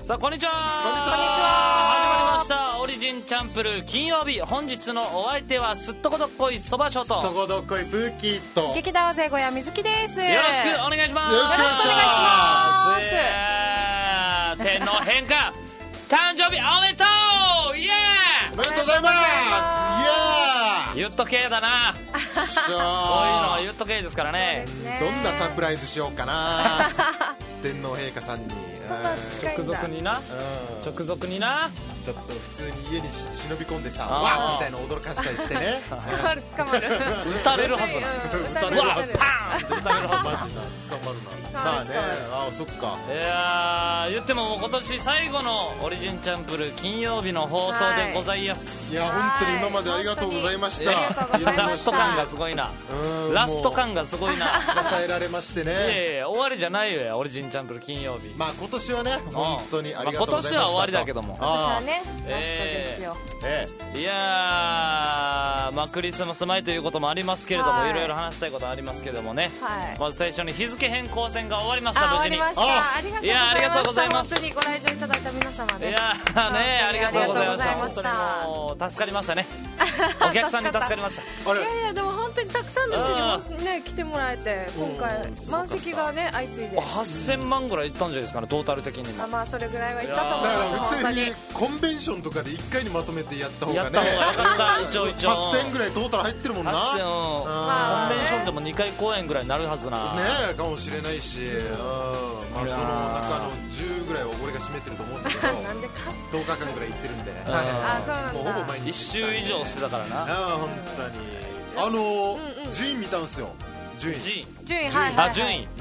さあこんにちは。 こんにちは。 始まりましたオリジンチャンプルー金曜日。本日のお相手はすっとこどっこいそばしょとすっとこどっこいプーキーと劇団生小屋水木です。 よろしくお願いします。 よろしくお願いしますいやー天皇陛下誕生日おめでとう。イエおめでとうございます。 ーイ言っとけだな。 イエーイ。 こういうのは言っとけですからね。 どんなサプライズしようかな天皇陛下さんに。 直属にな、直属にな。 ちょっと普通に家に忍び込んでさ、 あーわっみたいな驚かしたりしてね。 捕まる捕まる。 撃たれるはずだ。 撃たれうわるはず。 パーンって撃たれるはずマジな捕まるな。まあね、あ、そっか。 いやー言っても今年最後のオリジンチャンプル金曜日の放送でございます。 いや本当に今までありがとうございました。 本当にありがとうございましたラスト感がすごいな。ラスト感がすごいな。 支えられましていやね。 いや終わりじゃないよオリジンチャンプル金曜日。 まあ今年はね本当にありがとうございました。 まあ今年は終わりだけども今年はあね、ラストですよ。 いやーまあクリスマス前ということもありますけれども、 はいいろいろ話したいことありますけどもね、 はい。 まず最初に日付変更線が終わりました。無事に。 終わりました。 あありがとうございます。 いやありがとうございます本当にご来場いただいた皆様ね。 いやーねありがとうございました。 ありがとうございました本当にもう助かりましたね。お客さんに助かりました。 あれいやいやでも本当にたくさんの人にもね来てもらえて、今回満席がね相次いで。 8000万ぐらいいったんじゃないですかね、トータル的にも。 まあそれぐらいはいったと思いだからます。 普通に本当に。 コンベンションとかで1回にまとめてやった方がねやった方がよかった。一応 8000ぐらいトータル入ってるもんな。 8000 ねコンベンションでも2回公演ぐらいになるはずな。 えかもしれないし、まあその中の10ぐらいは俺が占めてると思うんだけどなんでか。 10日間ぐらい行ってるんであ、そうなんだ。 もうほぼ毎日 1週以上してたからな。 ああ本当に順位見たんですよ。順位、 ジ順位はいはい。 あ順位。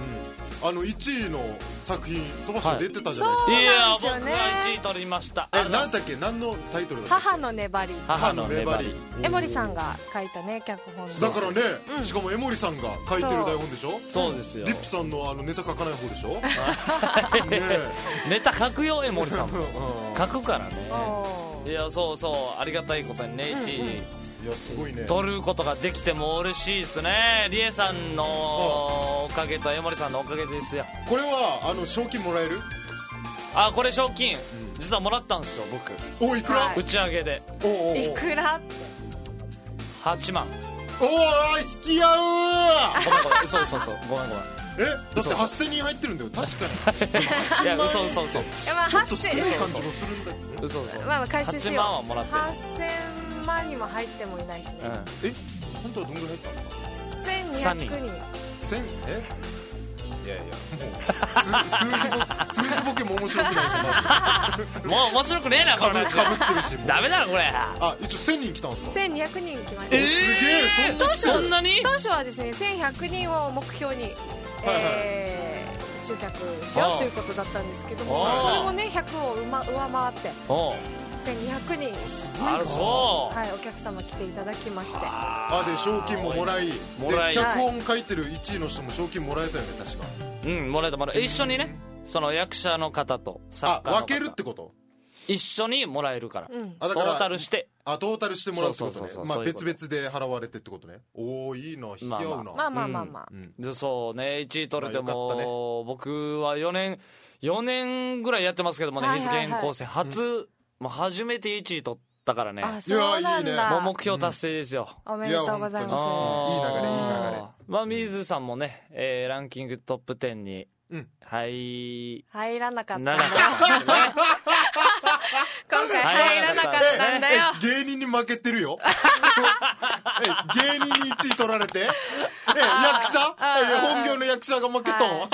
1位の作品そばし出てたじゃないですか。 いやそうなんですよね僕が1位取りました。 何だっけ、何のタイトルだったっ母の粘り。 母の粘り。 江森さんが書いたね脚本で。 けだからね、しかも江森さんが書いてる台本でしょ。 そうですよ。 リップさんのネタ書かない方でしょ。ねネタ書くよ江森さんも。書くからね。 おーいやそうそうありがたいことにね1位いやすごいね。 取ることができても嬉しいですね。リエさんのおかげと江森さんのおかげですよ。 これは賞金もらえる？ あこれ賞金実はもらったんですよ僕。 おいくら？ はい打ち上げでおおおいくら。 8万。 おお引き合うごめんごめんそうごめんごめん。 だって8000人入ってるんだよ確かに。 いや嘘いやまあちょっと少ない 8000 感じもするんだけど。 嘘まあ回収しよう。 8万はもらってる。 8000万にも入ってもいないしね。 本当はどんぐらい入ったんですか？ 三人 1200人。 1000？いやいやもう数字ボケも面白くないしもう面白くねえなこれ。 かぶってるしもうダメだろこれ。 一応1000人来たんですか？ 1200人来ました。 すげえそんなに？ 当初はですね1100人を目標に集客しようということだったんですけども、それもね100を上回っておう 1200人あるそう。 はいお客様来ていただきまして。 で賞金ももらいでもらい脚本書いてる1位の人も賞金もらえたよね確か。 うんもらえた一緒にねその役者の方と作家の方分けるってこと？ 一緒にもらえるから、 だからトータルしてトータルしてもらうってことね。 そうまあそういうこと別々で払われてってことね。おおいいな引き合うな。 まあまあまあまあ、 でそうね1位取れてまあよかったねも、僕は4年ぐらいやってますけどもね、 はいはいはい日付変更戦もう初めて1位取ったからね。 あそうなんいやいいねだ。 もう目標達成ですよ、 おめでとうございいやまいい流れいい流れ。 まあ水さんもね、ランキングトップ10にす。入らなかったんだならなかったですね今回入らなかったんだよ。 芸人に負けてるよ。芸人に1位取られて役者本業の役者が負けとん。面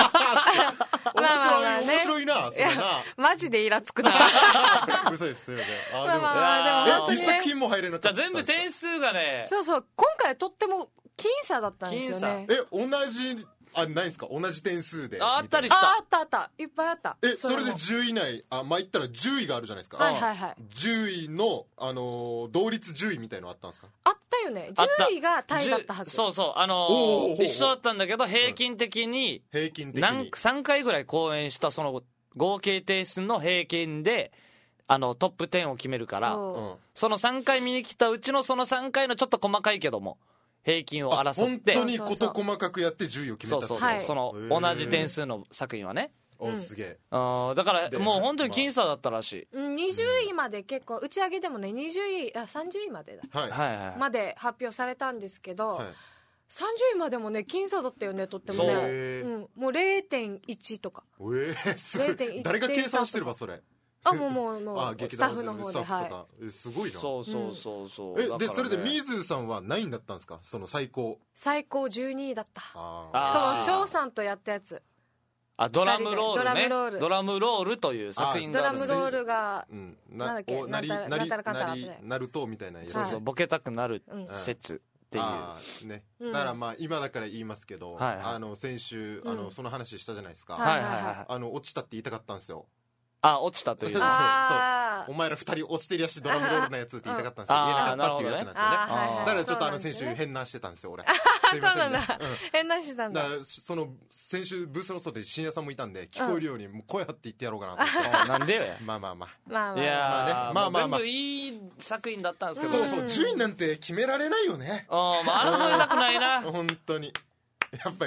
白いなそれな。 マジでイラつくな。 嘘ですすいません。 まあまあでも本当一にね作品も入れなかった。 じゃあ全部点数がねそうそう今回とっても僅差だったんですよね。 同じないですか同じ点数で。 あったりした。 あったいっぱいあった。 それで10位以内まあ言ったら10位があるじゃないですか。 はいはいはい。 10位の同率10位みたいのあったんですか？ あったよね。10位がタイだったはず。 そうそう一緒だったんだけど平均的に3回ぐらい公演したその合計点数の平均でトップ10を決めるから、その3回見に来たうちのその3回のちょっと細かいけども平均を争って本当に事細かくやって10位を決めた。 そうその同じ点数の作品はね。 すげえ。 だからもう本当に僅差だったらしい。 20位まで結構打ち上げでもね30位までだ、まで発表されたんですけど、30位までもね僅差だったよね、とってもね。もう 0.1 とか。 誰が計算してればそれ。 もうスタッフの方で。 すごいな。 そうでそれで水さんは何位だったんですか、その最高 12位だった。しかも翔さんとやったやつ、 ドラムロールね。ドラムロールという作品があるんです。 ドラムロールがなんだっけ、 なるとみたいなやつ。 そうボケたくなる説っていうね。だからまあ今だから言いますけど、先週その話したじゃないですか。落ちたって言いたかったんですよ。 落ちたという。そう。 お前ら2人落ちてるやしドラムロールのやつって言いたかったんですけど、言えなかったっていうやつなんですよね。だからちょっと先週変なしてたんですよ俺。 そうなんだ。変なしてたんだ。 だからその先週ブースの外で深夜さんもいたんで、聞こえるようにもう声張って言ってやろうかなと思って。 なんでよ。 まあ。 いや全部いい作品だったんですけど。 そう順位なんて決められないよね。 争いたくないな。 本当に。やっぱり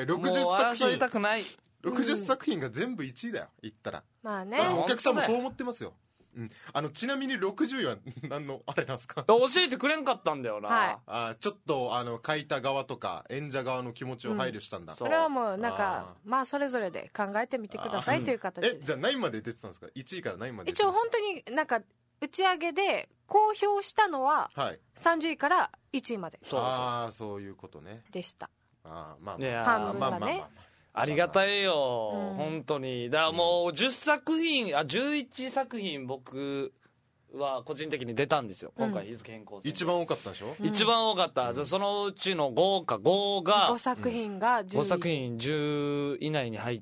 60作品が全部1位だよ、言ったら。 まあね。 お客さんもそう思ってますよ。ちなみに60位は何のあれなんですか。 教えてくれんかったんだよな。 ちょっと書いた側とか演者側の気持ちを配慮したんだ。 それはもうなんかまあそれぞれで考えてみてくださいという形で。 じゃあ何位まで出てたんですか。1位から何位まで。 一応本当になんか打ち上げで公表したのは30位から1位まで。 そういうことね。 でした。 半分だね。 ありがたいよ、本当に。だからもう11作品僕は個人的に出たんですよ、今回日付変更戦。 一番多かったでしょ。 一番多かった。そのうちの5 作品が 5作品10以内に入って、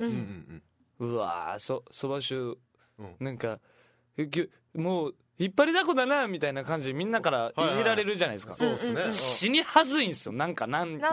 うわそば集なんかもう引っ張りだこだなみたいな感じでみんなからいじられるじゃないですか。 そうですね。 死にはずいんですよ。なんかなんで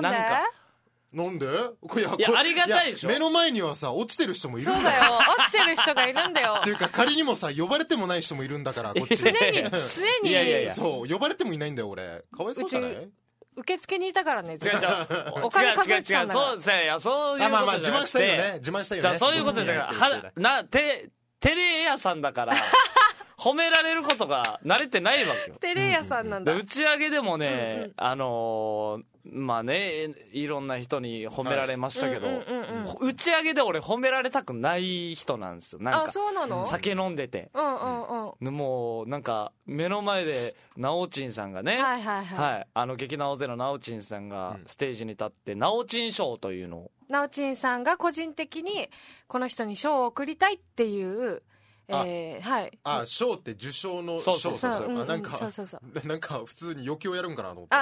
いやありがたいでしょ。 目の前にはさ落ちてる人もいるんだよ。 そうだよ、落ちてる人がいるんだよ。 っていうか仮にもさ呼ばれてもない人もいるんだから、こっち常にいやそう呼ばれてもいないんだよ俺。かわいそうじゃない。 受付にいたからね。 お金数えてたんだから。そういうことじゃなくて。 自慢したいよね。自慢したいよね。 じゃあそういうことじゃなくてテレ屋さんだから褒められることが慣れてないわけよ。 テレ屋さんなんだ。 打ち上げでもね、まあね、いろんな人に褒められましたけど、打ち上げで俺褒められたくない人なんですよ。なんかそうなの？ 酒飲んでて、もうなんか目の前でなおちんさんがね、劇団大勢のなおちんさんがステージに立ってなおちん賞というのを、 なおちんさんが個人的にこの人に賞を贈りたいっていう賞って受賞の賞。なんか普通に余興やるんかなと思って。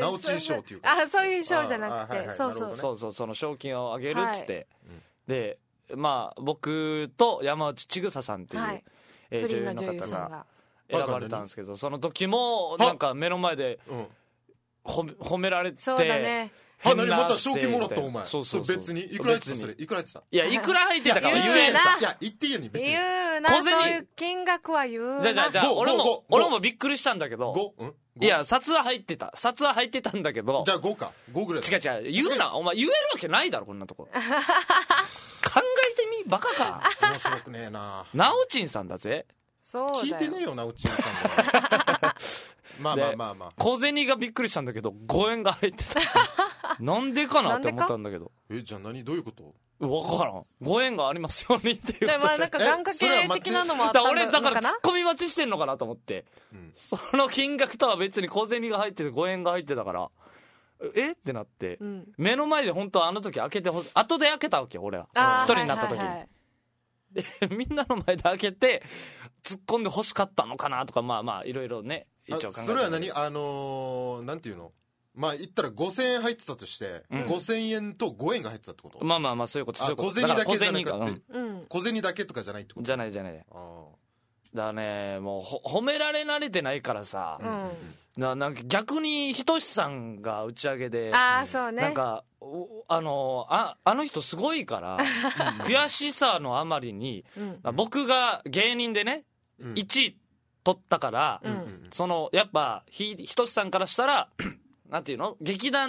なおちん賞っていうか。 そういう賞じゃなくて、そうその賞金をあげるっつって、でまあ僕と山内千草さんっていう女優の方が選ばれたんですけど、その時もなんか目の前で褒められて。 そうだね。 何また賞金もらったお前。そう別にいくら入ってたそれ。いくら入ってた。 いやいくら入ってたかは言えな。 いや言っていいよに別に。 言うな。そういう金額は言うな。 じゃあ俺もびっくりしたんだけど。いや札は入ってたんだけど。 じゃあ5か。5ぐらい。 違う言うな。お前言えるわけないだろこんなとこ。考えてみバカか。 面白くねえな。 なおちんさんだぜ。 そうだよ。 聞いてねえよなおちんさん。まあ小銭がびっくりしたんだけど5円が入ってた。なんでかなって思ったんだけど。 じゃあどういうこと。 分からん。ご縁がありますようにっていう。 まあなんか願掛け的なのもあったのかな。 俺だからツッコミ待ちしてんのかなと思って、その金額とは別に小銭が入ってて5円が入ってたからってなって、目の前で本当はあの時開けて後で開けたわけよ俺は。一人になった時に、でみんなの前で開けて突っ込んで欲しかったのかなとか、まあいろいろね一応考えて。 それは何なんていうの、まあ言ったら5000円入ってたとして、5000円と5円が入ってたってこと。 まあそういうこと。 小銭だけじゃなくて、小銭だけとかじゃないってこと。 じゃない。だからね、もう褒められ慣れてないからさ、なんか逆にひとしさんが打ち上げで、 そうね、 なんかあの人すごいから悔しさのあまりに、僕が芸人でね1位取ったから、そのやっぱひとしさんからしたらなんていうの、劇団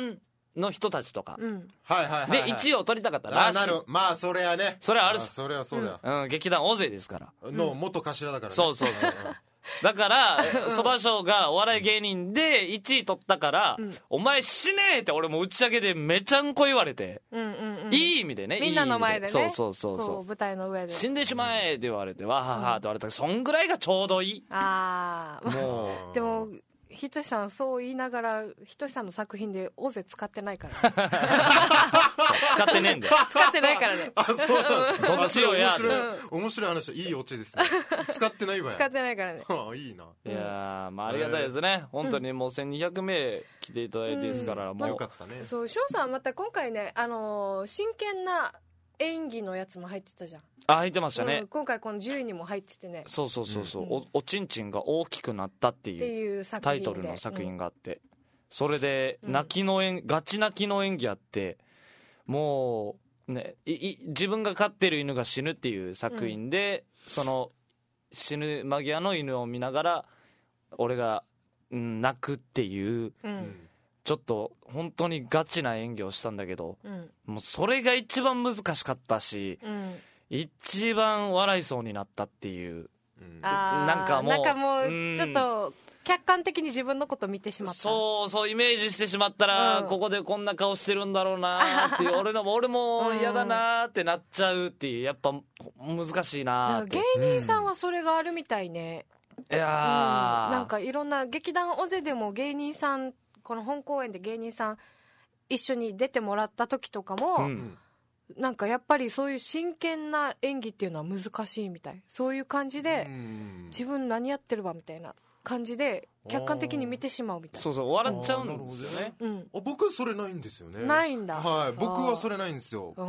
の人たちとか、 はいはいはい、 で1位を取りたかったらしい。 まあそれはね、 それはあるっす。 それはそうだよ、 うん、劇団尾勢ですからの元頭だからね。 そうそうそうだからそば賞がお笑い芸人で1位取ったから、お前死ねーって俺も打ち上げでめちゃんこ言われて、いい意味でね、 みんなの前でね、 そう舞台の上で死んでしまえって言われて、わははって言われた、そんぐらいがちょうどいい。 もうでもひとしさんそう言いながら、ひとしさんの作品で尾勢使ってないから、ね、 使ってねえんだよ。 使ってないからね。 あ、そうなんですか。 どっちをや面白い話だ。いいオチですね。使ってないわよ。 使ってないからね。 いいな。 いやまあありがたいですね、本当にもう1200名来ていただいてですから、もうよかったね。 そう、翔さんまた今回ね、真剣な演技のやつも入ってたじゃん。 入ってましたね、 今回この10位にも入っててね。 そう、おちんちんが大きくなったっていうタイトルの作品があって、それでガチ泣きの演技あって、もうね、自分が飼ってる犬が死ぬっていう作品で、その死ぬ間際の犬を見ながら俺が泣くっていう、ちょっと本当にガチな演技をしたんだけど、もうそれが一番難しかったし、一番笑いそうになったっていう、なんかもうちょっと客観的に自分のこと見てしまった。 そうイメージしてしまったら、ここでこんな顔してるんだろうなっていう俺も嫌だなってなっちゃうっていう、やっぱ難しいなって。 芸人さんはそれがあるみたいね。 いやなんかいろんな劇団尾瀬でも芸人さん、この本公演で芸人さん一緒に出てもらった時とかも、なんかやっぱりそういう真剣な演技っていうのは難しいみたい。そういう感じで自分何やってるわみたいな感じで客観的に見てしまうみたいな。 そう笑っちゃうんですよね。 僕はそれないんですよね。 ないんだ。 はい、僕はそれないんですよ。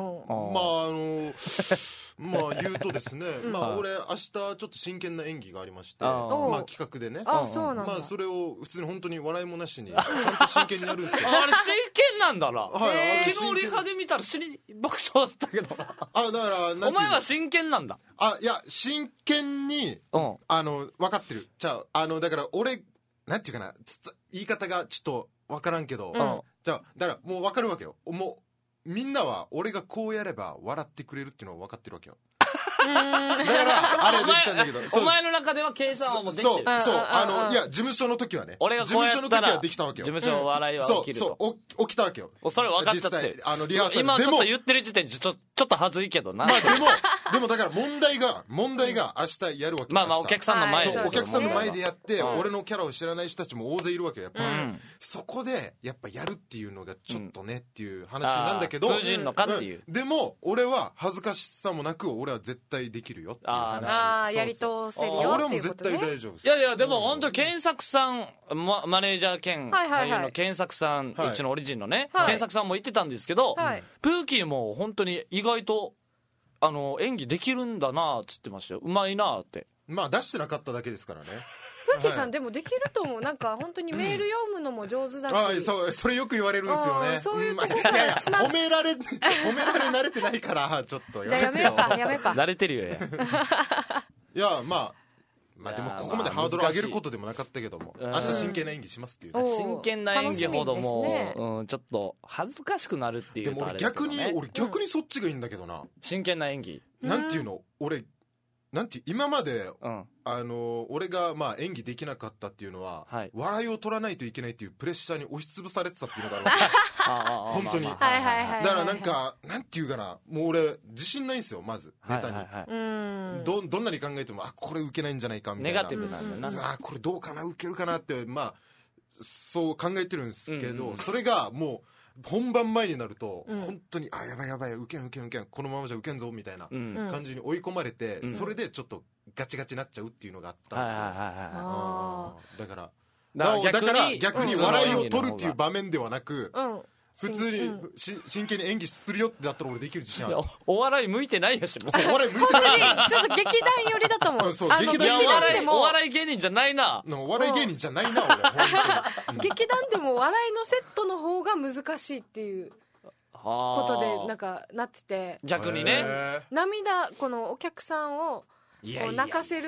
まあ言うとですね、俺明日ちょっと真剣な演技がありまして、企画でね、 そうなんだ。 それを普通に本当に笑いもなしにちゃんと真剣にやるんですよ。 あれ真剣なんだな。昨日リハで見たら爆笑だったけどな。だからお前は真剣なんだ。 いや真剣に分かってる。だから俺なんていうかな、言い方がちょっと分からんけど、だからもう分かるわけよ。もうみんなは俺がこうやれば笑ってくれるっていうのは分かってるわけよ。だからあれできたんだけど、 お前の中では計算はもうできてる。 いや事務所の時はね、 俺がこうやったら事務所の時はできたわけよ。 事務所笑いは起きると。 起きたわけよ。 それ分かっちゃってる。 リハーサル今ちょっと言ってる時点でちょっと恥ずいけどな。 でもだから問題が明日やるわけ。 お客さんの前で。 お客さんの前でやって、俺のキャラを知らない人たちも大勢いるわけよ、やっぱ。そこでやっぱやるっていうのがちょっとねっていう話なんだけど、 通じるのかっていう。 でも俺は恥ずかしさもなく、俺は絶対できるよっていう話。 やり通せるよっていうことね。 俺も絶対大丈夫です。 いやでも本当健作さん、マネージャー兼俳優の健作さん、うちのオリジンのね、健作さんも言ってたんですけど、プーキーも本当に意外と演技できるんだなっつってましたよ。うまいなって。 出してなかっただけですからね。 プーキーさんでもできると思う。なんか本当にメール読むのも上手だし。 それよく言われるんですよね。 そういうとこ褒められ慣れてないからちょっとやめようか。 慣れてるよや。 いやでもここまでハードル上げることでもなかったけども、明日真剣な演技しますっていうね。 真剣な演技ほどもちょっと恥ずかしくなるっていう。 でも俺逆にそっちがいいんだけどな。 真剣な演技なんていうの、俺なんて今まで俺が演技できなかったっていうのは、笑いを取らないといけないっていうプレッシャーに押しつぶされてたっていうのがあるわけ。本当に。だからなんていうかな、もう俺自信ないんですよ、まずネタに。どんなに考えてもこれ受けないんじゃないかみたいな。 ネガティブなんだな。 これどうかな、受けるかなってそう考えてるんですけど、それがもう本番前になると本当にやばい受けんこのままじゃ受けんぞみたいな感じに追い込まれて、それでちょっとガチガチになっちゃうっていうのがあったんですよ。だから逆に笑いを取るっていう場面ではなく、普通に真剣に演技するよってだったら俺できる自信ある。 お笑い向いてないやし。 お笑い向いてない。ちょっと劇団寄りだと思う。 劇団でもお笑い芸人じゃないな。 お笑い芸人じゃないな俺。 劇団でも笑いのセットの方が難しいっていうことでなってて、 逆にね、 このお客さんを泣かせる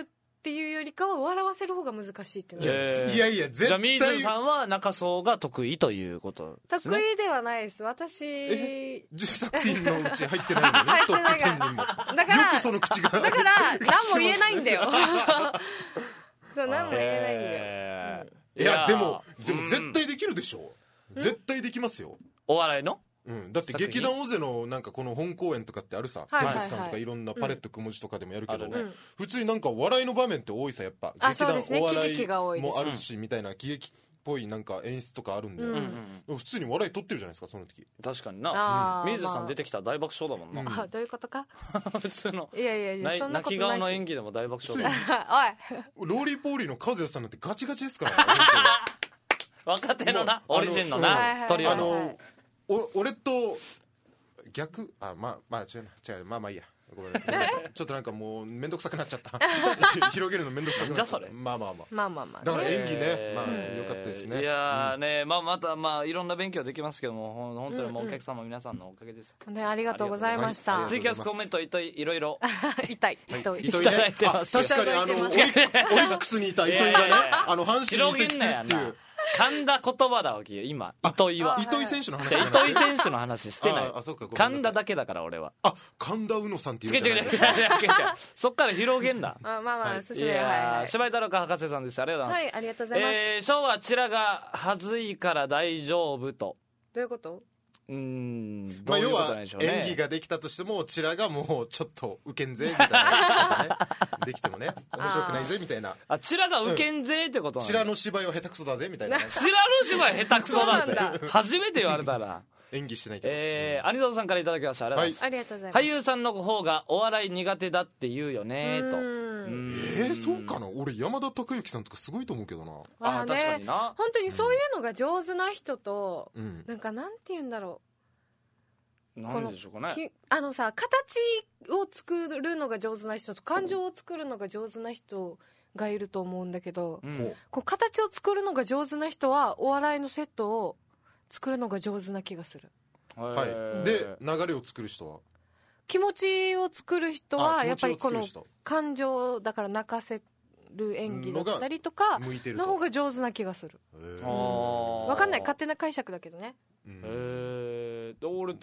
っていうよりかは笑わせる方が難しいっていやいや絶対。 じゃあ水野さんは中荘が得意ということですね。 得意ではないです。私 10作品のうち入ってないのね。トップ10にも。 だからよくその口がだから何も言えないんだよそう何も言えないんだよ、 いやでも絶対できるでしょ。絶対できますよ。 お笑いのだって劇団オゼのなんかこの本公演とかってあるさ、テレビスカンとかいろんなパレットくもじとかでもやるけど、普通になんか笑いの場面って多いさ、やっぱ劇団お笑いもあるしみたいな喜劇っぽいなんか演出とかあるんで、普通に笑い取ってるじゃないですかその時。 確かにな。水野さん出てきたら大爆笑だもんな。 どういうことか普通のいやそんなことないし、 泣き顔の演技でも大爆笑だおいローリーポーリーの和也さんなんてガチガチですから若手のなオリジンのなトリオの俺と逆まあ違うまあいいや、ごめんちょっとなんかもうめんどくさくなっちゃった広げるのめんどくさくなっちゃった。 じゃそれまあだから演技ね、まあよかったですね。 いやね、またいろんな勉強できますけども、本当にもうお客様皆さんのおかげです。 本当にありがとうございました。 ツイキャスコメントいろいろ痛いね。確かにオリックスにいた糸井がね、阪神に移籍するっていう噛んだ言葉だわけよ今。糸井は糸井選手の話。 糸井選手の話してない。噛んだだけだから俺は。 神田うのさんっていうじゃないですか。違うそっから広げんな。 進め。はい。 芝居太郎か博士さんです。ありがとうございます。 はい、ありがとうございます。 昭和チラがはずいから大丈夫と。 どういうこと？ 要は演技ができたとしてもチラがもうちょっとウケんぜみたいなねできてもね面白くないぜみたいな。 チラがウケんぜってことなの？ チラの芝居は下手くそだぜみたいな。 チラの芝居下手くそだぜ初めて言われたら演技してないけど。アニソンさんからいただきました。ありがとうございます。俳優さんの方がお笑い苦手だって言うよねと。 そうかな。俺山田孝之さんとかすごいと思うけどな。 確かにな。 本当にそういうのが上手な人となんかなんて言うんだろう、 なんでしょうかね。 さ、形を作るのが上手な人と感情を作るのが上手な人がいると思うんだけど、こう形を作るのが上手な人はお笑いのセットを作るのが上手な気がする。 で流れを作る人は、 気持ちを作る人はやっぱりこの感情だから泣かせる演技だったりとかの方が上手な気がする。分かんない、勝手な解釈だけどね。 俺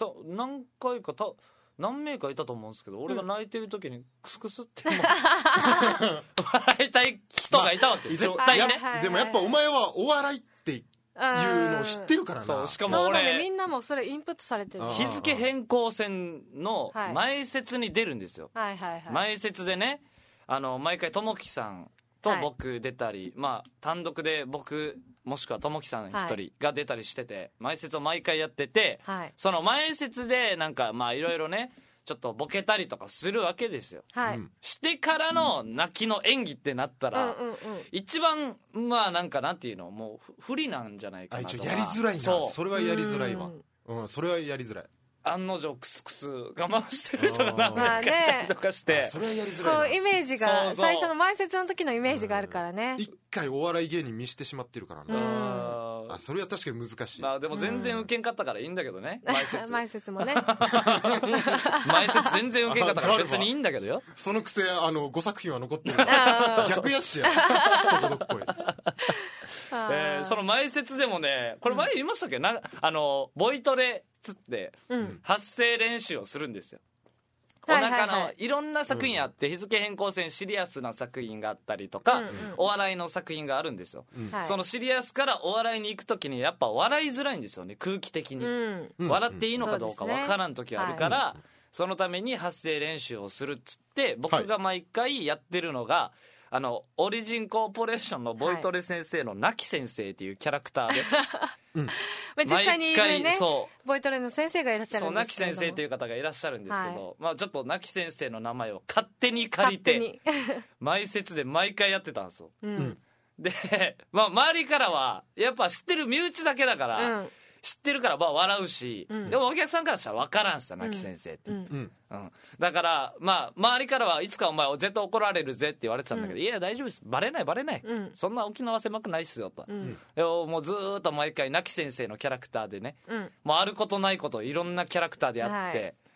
何名かいたと思うんですけど、俺が泣いてる時にクスクスって笑いたい人がいたわけ、絶対ね。 でもやっぱお前はお笑いっていうのを知ってるからな。 そう、しかも俺みんなもそれインプットされてる。 日付変更線の前説に出るんですよ。前説でね、毎回ともきさんと僕出たり、単独で僕もしくはともきさん一人が出たりしてて、前説を毎回やってて、その前説でなんかいろいろねちょっとボケたりとかするわけですよ。してからの泣きの演技ってなったら、一番なんかなんていうの、もう不利なんじゃないかなとか。 やりづらいな。それはやりづらいわ。それはやりづらい。 案の定クスクス我慢してる人が何名かいたりとかして、 それはやりづらいな。 こうイメージが最初の前説の時のイメージがあるからね。 一回お笑い芸人見してしまってるからな。それは確かに難しい。 でも全然ウケんかったからいいんだけどね。 前説もね前説全然ウケんかったから別にいいんだけどよ。 そのくせ5作品は残ってる逆やしやすっとほどっこい。 その前説でもね、これ前言いましたっけ、ボイトレつって発声練習をするんですよ。お腹のいろんな作品あって、日付変更線シリアスな作品があったりとか、お笑いの作品があるんですよ。そのシリアスからお笑いに行く時にやっぱ笑いづらいんですよね、空気的に。笑っていいのかどうかわからん時あるから、そのために発声練習をするっつって、僕が毎回やってるのが、オリジンコーポレーションのボイトレ先生の亡き先生っていうキャラクターで、 実際にいるね、ボイトレの先生がいらっしゃるんですけど、 亡き先生という方がいらっしゃるんですけど、ちょっと亡き先生の名前を勝手に借りて前説で毎回やってたんですよ。で、周りからはやっぱ知ってる身内だけだから、知ってるから笑うし、でもお客さんからしたら分からんすよ、亡き先生って、だから周りからはいつかお前絶対怒られるぜって言われてたんだけど、いや大丈夫です、バレない、そんな沖縄狭くないっすよと、でもうずーっと毎回亡き先生のキャラクターでね、もうあることないこといろんなキャラクターでやって、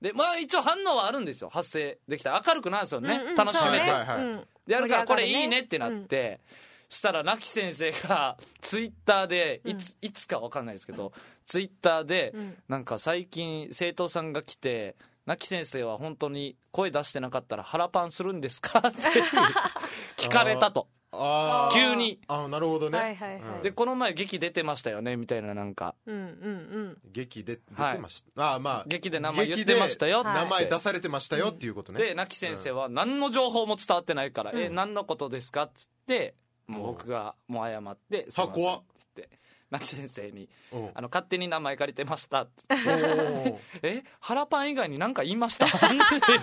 でまあ一応反応はあるんですよ。発声できたら明るくなるんですよね、楽しめて、でやるからこれいいねってなって、したら亡き先生がツイッターでいつか分かんないですけど、ツイッターでなんか最近生徒さんが来て、亡き先生は本当に声出してなかったら腹パンするんですかって聞かれたと。急に。 なるほどね。 でこの前劇出てましたよねみたいな、なんか劇で出てました、まあ劇で名前言ってましたよ、 名前出されてましたよっていうことね。 で亡き先生は何の情報も伝わってないから、何のことですかっつって、もう僕がもう謝って「すいません」って言って亡き先生に勝手に名前借りてましたって腹パン以外に何か言いました腹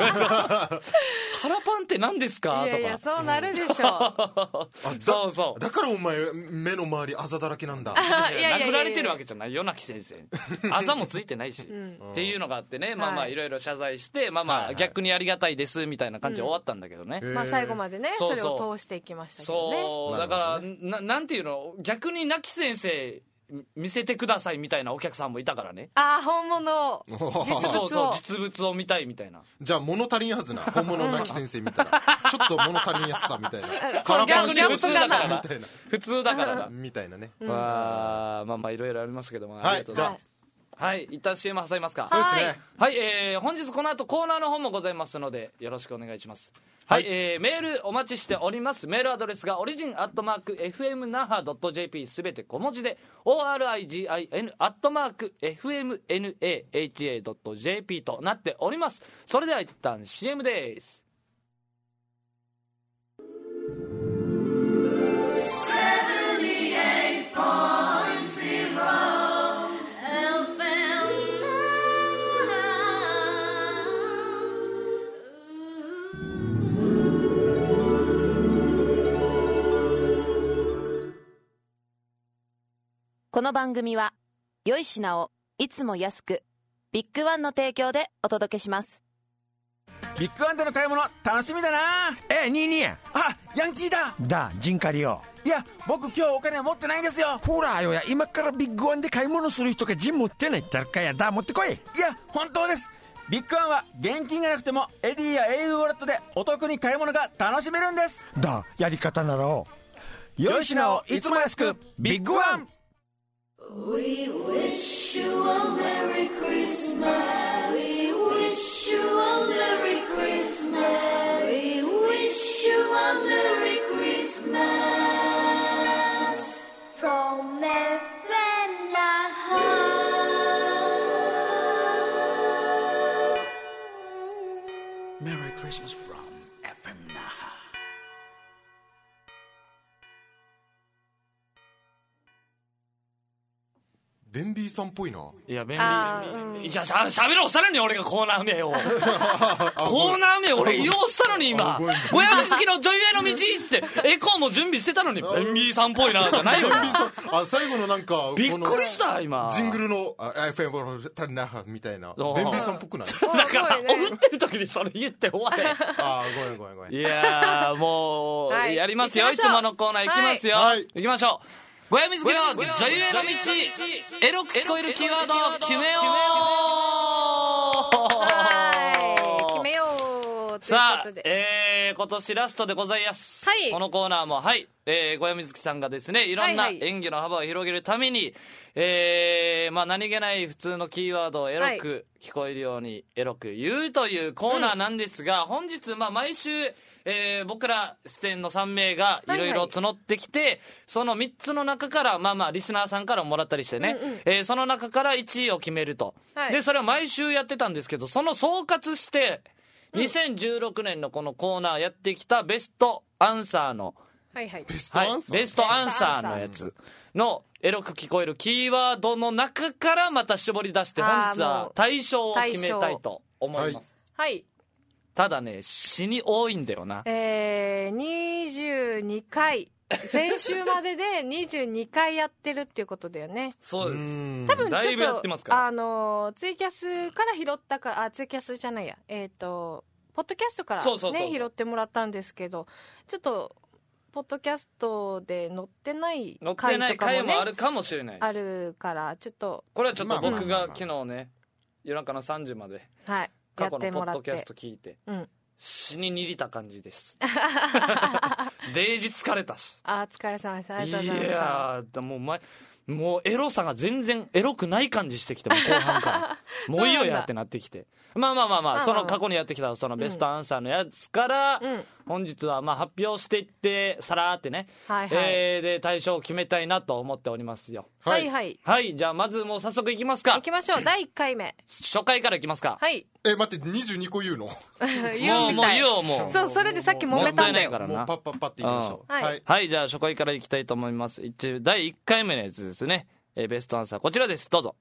パンって何ですかとか。 いやそうなるでしょそうそう。 だからお前目の周りあざだらけなんだ。 殴られてるわけじゃないよ亡き先生あざもついてないし、っていうのがあってね、まあまあいろいろ謝罪して、まあまあ逆にありがたいですみたいな感じで終わったんだけどね、 まあ最後までねそれを通していきましたけどね。 そうだからなんていうの、逆に亡き先生見せてくださいみたいなお客さんもいたからね。 本物実物を見たいみたいな。 じゃあ物足りんはずな、本物の亡き先生見たらちょっと物足りんやすさみたいな逆に普通だからな普通だからなみたいなね。 まあいろいろありますけども、 はい、じゃあはい、一旦 CM 挟みますか。 そうですね。 はい、本日この後コーナーの方もございますのでよろしくお願いします。はい、メールお待ちしております。メールアドレスがorigin@fmnaha.jp すべて小文字で origin@fmnaha.jp となっております。それでは一旦 CM です。 この番組は良い品をいつも安くビッグワンの提供でお届けします。 ビッグワンでの買い物楽しみだな。 ニーニーヤンキーだジンカリよ。 いや僕今日お金持ってないんですよ。 ほらよや、今からビッグワンで買い物する人がジン持ってないってかやだ、持ってこい。 いや本当です。ビッグワンは現金がなくてもエディや au ウォレットでお得に買い物が楽しめるんです。 やり方なら良い品をいつも安くビッグワン。 We wish you a Merry Christmas. We wish you a Merry Christmas. We wish you a Merry Christmas. From FM Naha. Merry Christmas from FM Naha. ベンビーさんっぽいな。 いや、ベンビー、じゃあしゃべろうしたのに俺がコーナー名をコーナー名俺言おうしたのに今小屋好きの女優への道っつってエコーも準備してたのにベンビーさんっぽいなじゃないよ最後のなんかびっくりした今ジングルのFM タナハみたいなベンビーさんっぽくない？ だから思ってる時にそれ言って終われ。 ごめんいやもうやりますよ。いつものコーナーいきますよ。いきましょう。小屋水木の女優への道、エロく聞こえるキーワードを決めよう。決めよう。 さあ、今年ラストでございます。このコーナーも小屋水木さんがですね、いろんな演技の幅を広げるために、何気ない普通のキーワードをエロく聞こえるようにエロく言うというコーナーなんですが、本日毎週僕ら出演の3名がいろいろ募ってきて、その3つの中からリスナーさんからもらったりしてね、その中から1位を決めると、でそれは毎週やってたんですけど、その総括して2016年のこのコーナーやってきたベストアンサーのベストアンサーのやつのエロく聞こえるキーワードの中からまた絞り出して、本日は対象を決めたいと思います。ただね、死に多いんだよな。 22回先週までで22回やってるっていうことだよね。 そうです。 多分ちょっとだいぶやってますから。 ツイキャスから拾ったか、ツイキャスじゃないや、ポッドキャストからね拾ってもらったんですけど、ちょっとポッドキャストで載ってない回とかもね、 もあるかもしれないです。 あるから、ちょっとこれはちょっと僕が昨日ね、夜中の3時まで過去のポッドキャスト聞いて、死ににりた感じですデイジ疲れたし。 疲れ様です。ありがとうございました。いやもうエロさが全然エロくない感じしてきても後半からもういいよやってなってきてまあその過去にやってきたそのベストアンサーのやつから、本日は発表していってさらーってね、で対象を決めたいなと思っておりますよ。はい、じゃあまずもう早速いきますか。 いきましょう。第1回目初回からいきますか。 はい。 待って、22個言うのもう言おう。もうそう、それでさっき揉めたんだよ。 もうパッって言いましょう。 はい、じゃあ初回からいきたいと思います。第1回目のやつですね。ベストアンサーこちらです。どうぞ。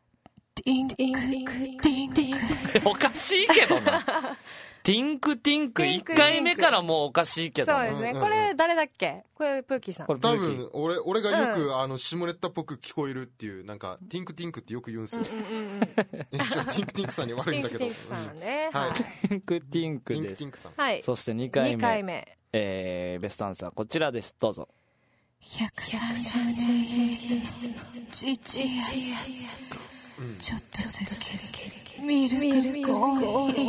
おかしいけどなティンク1回目からもうおかしいけど。 そうですね。これ誰だっけ？これプーキーさん。 多分俺がよく下ネタっぽく聞こえるっていう、なんかティンクってよく言うんですよ。ティンクさんに悪いんだけど。ティンクさんね。はい。 ティンクです。 ティンクさん。 はい。 そして2回目。ベストアンサーこちらです。どうぞ。130ちょっとするミルクコーヒ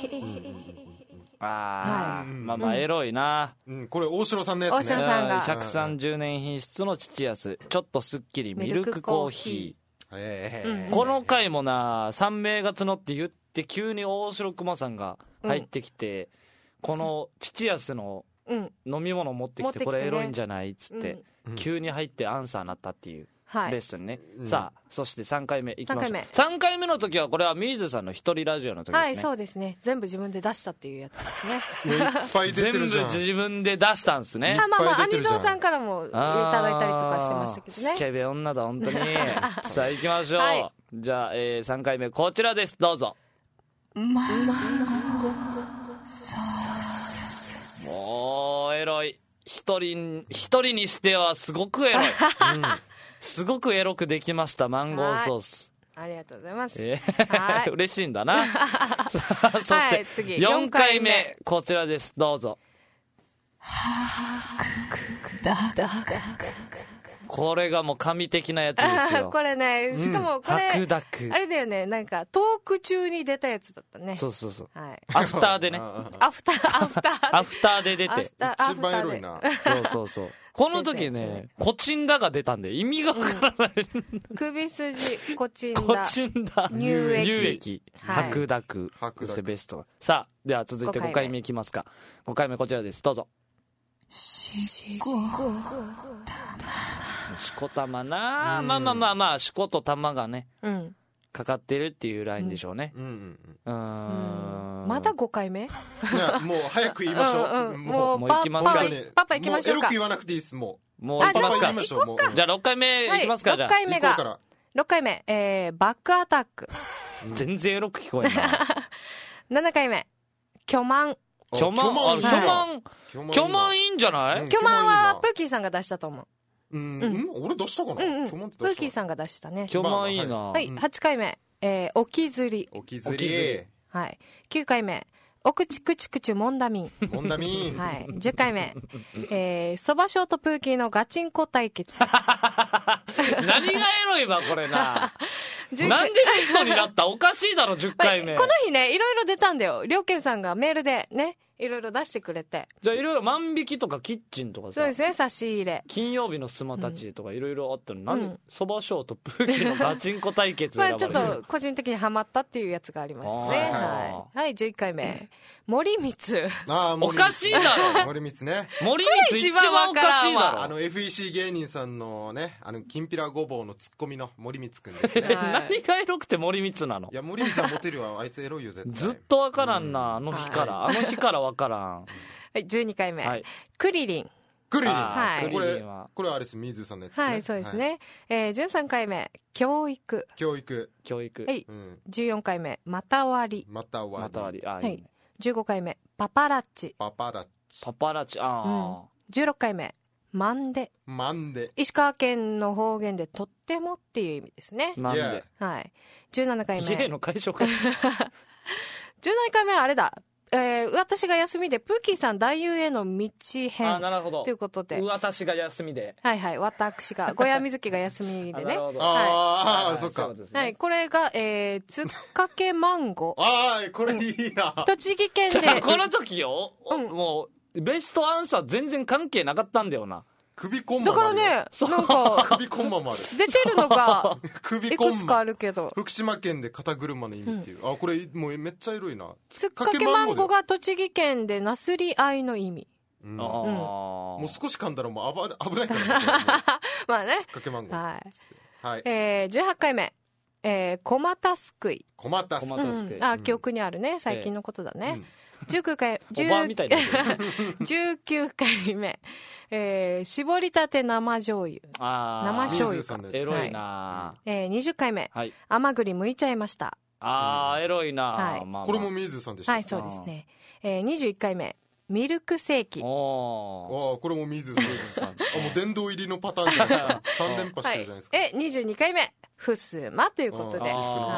ー。エロいな。 これ大城さんのやつね。 大城さんが 130年品質の父安ちょっとすっきりミルクコーヒー。この回もな、3名が募って言って急に大城熊さんが入ってきて、この父安の飲み物持ってきてこれエロいんじゃないっつって急に入ってアンサーになったっていうレッスンね。さあそして3回目いきましょう。3回目の時はこれは水さんの一人ラジオの時ですね。 はい、そうですね。全部自分で出したっていうやつですね。 いっぱい出てるじゃん。 全部自分で出したんですね。 アニゾンさんからもいただいたりとかしてましたけどね。 スケベ女だ本当にさあ行きましょう。じゃあ3回目こちらです。どうぞ。もうエロい。一人にしてはすごくエロい、すごくエロくできました。マンゴーソース。 ありがとうございます。 嬉しいんだなそして4回目こちらです。どうぞ。これがもう神的なやつですよ。 これね、しかもこれ、あれだよね、なんかトーク中に出たやつだったね。 そう、アフターでね。 アフターで出て一番エロいな。 そうこの時ね、コチンダが出たんで意味がわからない。 首筋コチンダ乳液白濁そしてベスト。さあでは続いて5回目いきますか。5回目こちらです。どうぞ。しこたまな。まあしことたまがねかかってるっていうラインでしょうね。 まだ5回目？ いやもう早く言いましょう。 もう行きますか。 パパ行きましょうか。 エロく言わなくていいです。もう行きますか。 じゃあ6回目いきますか。じゃあ 6回目バックアタック。 全然エロく聞こえんな。 7回目巨万いいんじゃない？ 巨万はプーキーさんが出したと思う。 俺出したかな。プーキーさんが出したね。 巨万いいな。 はい、8回目おきずり。はい、9回目おくちくちくちもんだみん。はい、10回目そばショートプーキーのガチンコ対決。 何がエロいわこれな。なんでベストになった？おかしいだろ10回目。 この日ねいろいろ出たんだよ。りょうけんさんがメールでねいろいろ出してくれて。 じゃあいろいろ万引きとかキッチンとかさ。 そうですね、差し入れ。 金曜日のスマたちとかいろいろあったの。なんでそばショートプーキーのガチンコ対決選ばれる。まあちょっと個人的にハマったっていうやつがありましたね。はい、11回目森光。 おかしいだろ。 森光ね。 森光一番おかしいだろ。 FEC 芸人さんのねきんぴらごぼうのツッコミの森光くんですね。 何がエロくて森光なの？ いや森光さんモテるわ。あいつエロいよ絶対。 ずっとわからんな。あの日からわからん。 はい、12回目クリリン。 これはあれです。水さんのやつですね。はい、そうですね。13回目教育。はい、14回目またわり。はい、15回目パパラッチ。16回目マンデ。石川県の方言でとってもっていう意味ですね。 マンデ。 はい。17回目家の解消か。 17回目はあれだ。 私が休みでプーキーさん大遊への道編なるほどということで、 私が休みで、 はいはい、私が小屋水木が休みでねそっか、 はい、これがつっかけマンゴこれいいな。 栃木県でこの時よ、もうベストアンサー全然関係なかったんだよな。 首コンマだからね、なんか首コンマもある。 出てるのが首コンマいくつかあるけど、 福島県で肩車の意味っていう、これもうめっちゃエロいな。 つっかけマンゴが栃木県でなすり合いの意味。 もう少し噛んだらもう危ないからね。 まあね、 つっかけマンゴ。 はい、 18 回目、小股すくい。 小股すくい、 記憶にあるね、最近のことだね。19回目、絞りたて生醤油。生醤油か。 エロいな。 20回目、甘栗剥いちゃいました。 エロいな。 これも水さんでした。 はい、そうですね。21回目、ミルクセーキ。 これも水さん。もう殿堂入りのパターンじゃないですか。3連覇してるじゃないですか。 22回目、ふすまということで。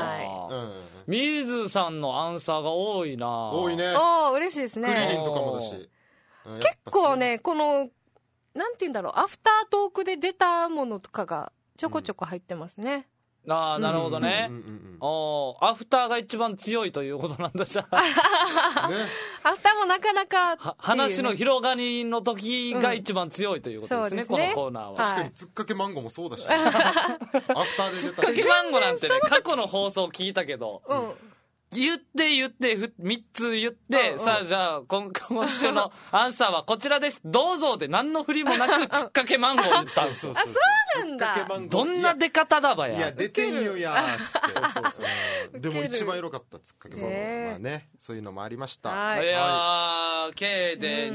水さんのアンサーが多いな。 多いね。 嬉しいですね。 クリリンとかもだし。 結構ね、この、なんて言うんだろう、アフタートークで出たものとかがちょこちょこ入ってますね。 なるほどね。アフターが一番強いということなんだじゃあ。 アフターもなかなか話の広がりの時が一番強いということですね、このコーナーは。 確かにつっかけマンゴーもそうだし、アフターで出た。 つっかけマンゴーなんてね、過去の放送聞いたけど、言って3つ言って、さあじゃあ今週のアンサーはこちらです、どうぞで何の振りもなくつっかけマンゴーを言ったんですよ。 そうなんだ。 どんな出方だばや。 いや出てんよやつって。でも一番エロかったつっかけマンゴー。まあね、そういうのもありました。 いや計で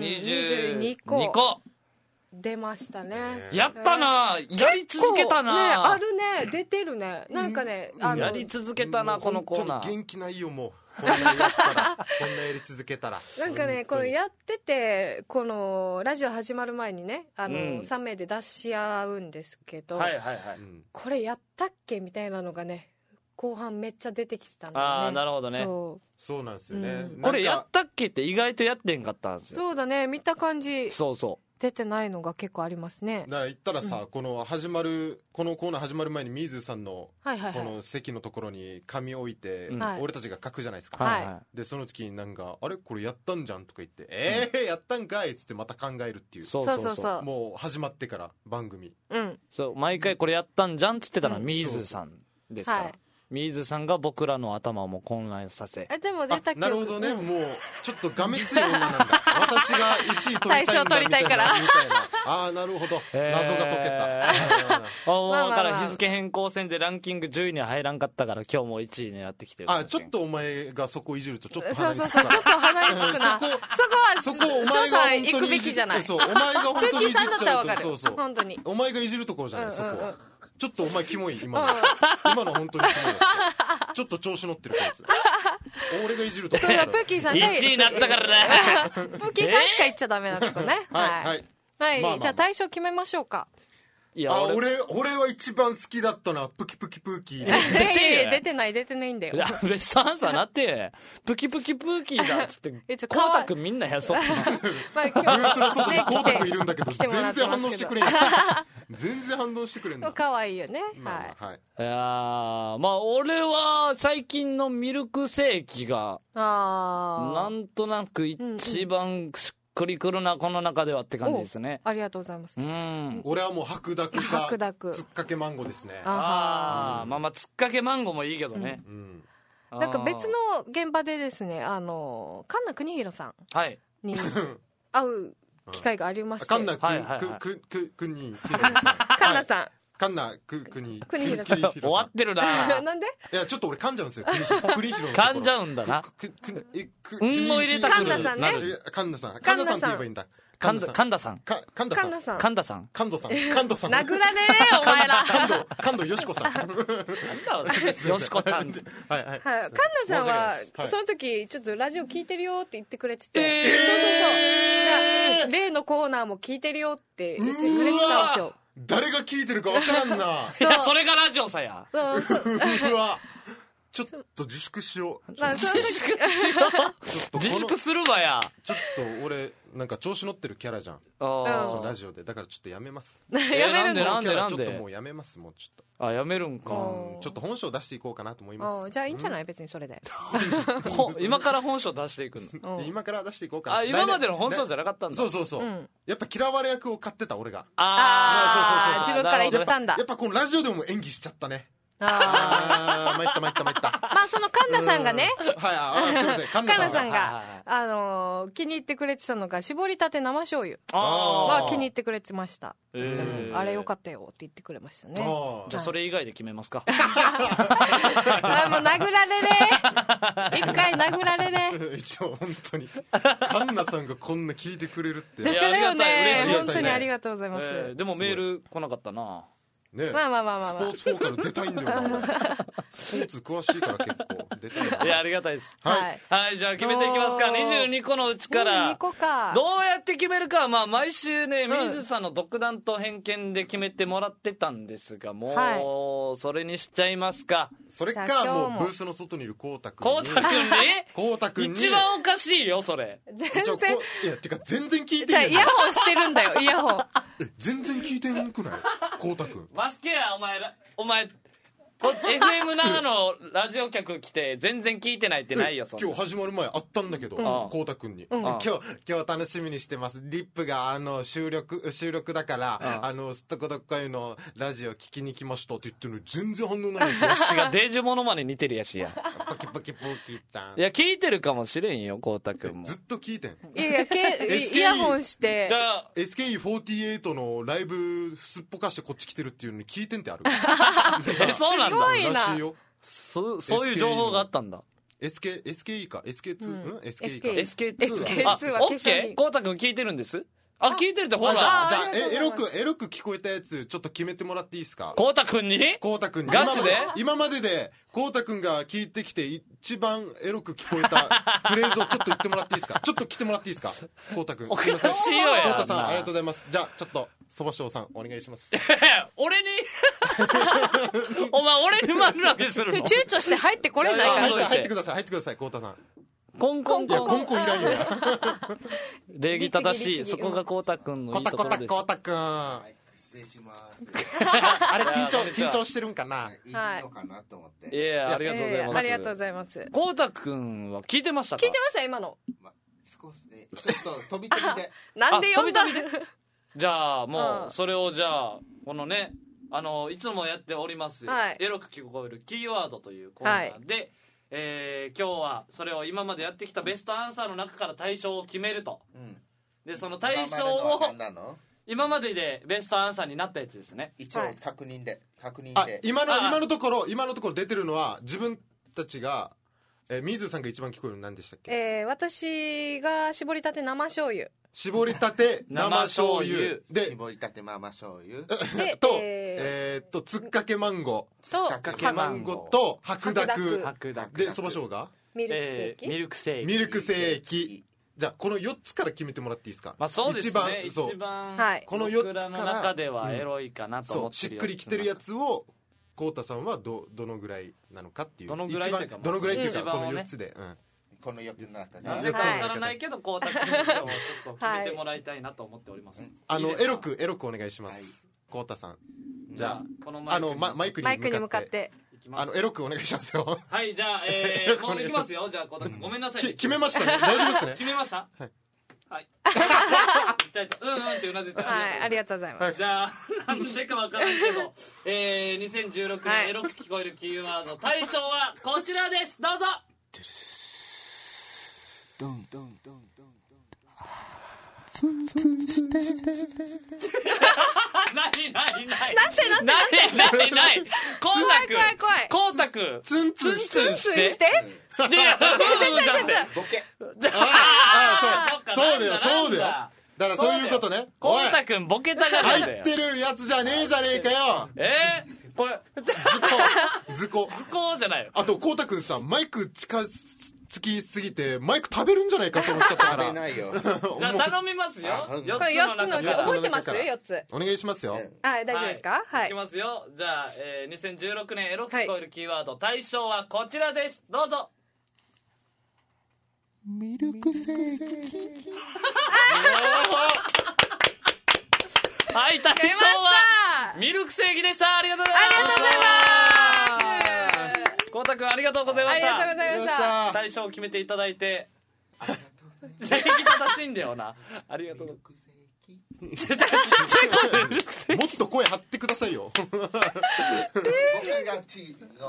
22個出ましたね。 やったな、やり続けたな。 あるね、出てるね。なんかね、 やり続けたな、このコーナー。 元気ないよ、もう。こんなやったら、こんなやり続けたら。 なんかね、このやってて、このラジオ始まる前にね、3名で出し合うんですけど、これやったっけみたいなのがね、後半めっちゃ出てきてたんだよね。 なるほどね。 そうなんですよね。 これやったっけって意外とやってんかったんですよ。 そうだね、見た感じ。 そう出てないのが結構ありますね。 だから言ったらさ、このコーナー始まる前に水さんのこの席のところに紙置いて、俺たちが書くじゃないですか。でその時になんかあれこれやったんじゃんとか言ってやったんかいっつってまた考えるっていう。 そうもう始まってから番組。 そう毎回これやったんじゃんっつってたのは水さんですから。水さんが僕らの頭をも混乱させ。 でも出たけど。 なるほどね、もうちょっとがめつい女なんだ。私が1位取りたいんだみたいな。大賞取りたいから。なるほど、謎が解けた。 だから日付変更線でランキング10位には入らんかったから今日も1位狙ってきてる。 ちょっとお前がそこいじるとちょっと鼻につくな。ちょっと鼻につくな。そこはお前が行くべきじゃない。 そうお前が本当にいじっちゃうと、 そう本当にお前がいじるところじゃない、そこは。ちょっとお前キモい、今の本当にキモい。ちょっと調子乗ってるこいつ。俺がいじると。 そうだ、プーキーさんが 1位になったからね。 プーキーさんしか言っちゃダメなとこね。はい。じゃあ大賞決めましょうか。 いや俺は一番好きだったのはプキプキプーキー。 出てないんだよ。 ベストアンサーなってプキプキプーキーだっつってコウタくんみんなやそっブースの外にコウタくんいるんだけど全然反応してくれない。全然反応してくれんの。 可愛いよね。 いや俺は最近のミルクセーキがなんとなく一番くりくるなこの中ではって感じですね。 ありがとうございます。 俺はもう白濁かつっかけマンゴーですね。 つっかけマンゴーもいいけどね。 なんか別の現場でですね、神奈国弘さんに会う機会がありまして、 神奈さんカンナ国広さん終わってるな。 なんで？ いやちょっと俺噛んじゃうんですよ。国広噛んじゃうんだな。うんを入れたくる。神田さんね。 神田さんって言えばいいんだ。 神田さん。 神田さん。 神田さん。 殴られねえお前ら。 神田よしこさん。 よしこちゃん。 神田さんはその時ちょっとラジオ聞いてるよって言ってくれてて。そう。例のコーナーも聞いてるよって言ってくれてたんですよ。 誰が聞いてるか分からんな。 いやそれがラジオさや。 そう。 うわちょっと自粛しよう。 自粛しよう。自粛するわや。 ちょっと俺なんか調子乗ってるキャラじゃん。そのラジオで。だからちょっとやめます。 やめるの？ なんでちょっともうやめます。もうちょっと。 やめるんか。 ちょっと本性出していこうかなと思います。 じゃあいいんじゃない、別にそれで。 今から本性出していくの？ 今から出していこうかな。 今までの本性じゃなかったんだ。 そう、やっぱ嫌われ役を買ってた俺が。 そう自分から言ったんだ。 やっぱこのラジオでも演技しちゃったね。参った。まあ、その神田さんがね、 はい、すいません、神田さんが気に入ってくれてたのが絞りたて生醤油は気に入ってくれてました。あれよかったよって言ってくれましたね。 じゃあそれ以外で決めますか。 もう殴られれ、一回殴られれ。 一応本当に神田さんがこんな聞いてくれるって。 だよね、本当にありがとうございます。 でもメール来なかったな。 ね、 まあスポーツフォーカル出たいんだよな。スポーツ詳しいから結構出たいな。 いや、ありがたいです。はい、じゃあ決めていきますか。22個のうちから 22個か。 どうやって決めるかは、まあ毎週ね、水さんの独断と偏見で決めてもらってたんですが、もうそれにしちゃいますか。 それかもうブースの外にいるこうたくんに。 こうたくんに一番おかしいよそれ。 全然。 いや、てか全然聞いてない。 イヤホンしてるんだよ、イヤホン。 全然聞いてんくない？こうたくん。 バスケやお前FM 長のラジオ局来て全然聞いてないってないよ。 今日始まる前あったんだけど、こうたくんに、今日楽しみにしてます。リップが収録だからすっとこどっこいのラジオ聞きに来ましたって言ってるのに全然反応ないですよ。 やしがデージモノマネ似てるやしや。 パキパキポーキーちゃん。 いや聞いてるかもしれんよ、こうたくんも。 ずっと聞いてん。 いやイヤホンして。 じゃあ SKE48 のライブすっぽかしてこっち来てるっていうのに聞いてんってある。 そうなんだ。 すごいな。 らしいよ。 そういう情報があったんだ。 SKE か SK2？ SKE か SK2 はオッケー。こうたくん聞いてるんです。聞いてるってほら。 じゃあエロく聞こえたやつちょっと決めてもらっていいですか？ こうたくんにガチで今まででこうたくんが聞いてきて一番エロく聞こえたフレーズをちょっと言ってもらっていいですか？ちょっと来てもらっていいですか？こうたくん。 おかしいよや。 こうたさんありがとうございます。じゃあちょっとそばしょうさんお願いします。 俺にお前俺に丸投げするの？ 躊躇して入ってこれないから。 入ってくださいこうたさん。 コンコン。 いやコンコンいらんよ。 礼儀正しい。そこがこうたくんのいいところです。 こうたくん。 失礼します。 あれ緊張してるんかな。 いいのかなと思って。 いやありがとうございます。 ありがとうございます。 こうたくんは聞いてましたか？ 聞いてました今の。 少しちょっと飛び飛びで。 なんで読んだ？ じゃあもうそれをじゃあこのねいつもやっておりますエロく聞こえるキーワードというコーナーで。今日はそれを今までやってきたベストアンサーの中から対象を決めると、でその対象を今まででベストアンサーになったやつですね。 一応確認で今のところ出てるのは自分たちが水さんが一番聞こえるの何でしたっけ？ 私が絞りたて生醤油で絞りたて生醤油とつっかけマンゴと白濁でそばしょうがミルクセーキ。じゃあこの4つから決めてもらっていいですか？ まあそうですね。一番この4つから僕らの中ではエロいかなと思ってるやつ。 しっくりきてるやつをこうたさんはどのぐらいなのかっていう。 どのぐらいっていうかこの4つで。 この4つの中で。 なぜかわからないけどこうたくんをちょっと決めてもらいたいなと思っております。 エロくお願いします。こうたさん。じゃあこのマイクに向かってエロくお願いしますよ。 はい、じゃあもういきますよ。じゃあこうたくんごめんなさい。 決めましたね。大丈夫ですね。 決めました。はい。ってうなずいて。 はい、ありがとうございます。 じゃあなんでかわからんけど2016年エロく聞こえるキーワード対象はこちらです。どうぞ。 ドンドンドンドンツンツンして何なんてこうたくんツンツンしてボケ。 そうだよ。だからそういうことね。 こうたくんボケたがるんだよ。 入ってるやつじゃねえじゃねえかよ。 これ図工じゃないよ。 あとこうたくんさマイク近つきすぎてマイク食べるんじゃないかと思っちゃったから食べないよ。 じゃあ頼みますよ。 これ4つのうち覚えてます？4つ。 お願いしますよ。 はい、大丈夫ですか？はい。 いきますよ。じゃあ、2016年エロく聞こえるキーワード、対象はこちらです。どうぞ。 ミルクセーキ。 はい、対象はミルクセーキでした。ありがとうございます。 ありがとうございます。 こうたくんありがとうございました。 ありがとうございました。 対象を決めていただいて。礼儀正しいんだよな。ありがとうございます。 もっと声張ってくださいよ。 僕が小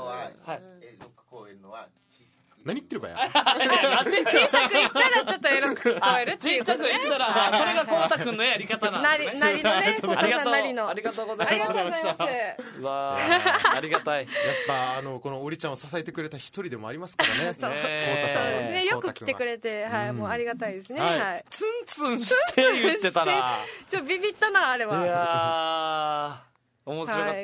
さく何言ってるばや。 小さく言ったらちょっとエロく聞こえるっていうことね。 小さく言ったらそれがこうたくんのやり方なんですね。 なりのね、こうたさんなりの。 ありがとうございます。 ありがとうございます。 わあ、ありがたい。 やっぱこのおりちゃんを支えてくれた一人でもありますからね。 そうですね、よく来てくれて、はい、もうありがたいですね。はい。 ツンツンして言ってたな。 ちょっとビビったな、あれは。 いやー。面白かった、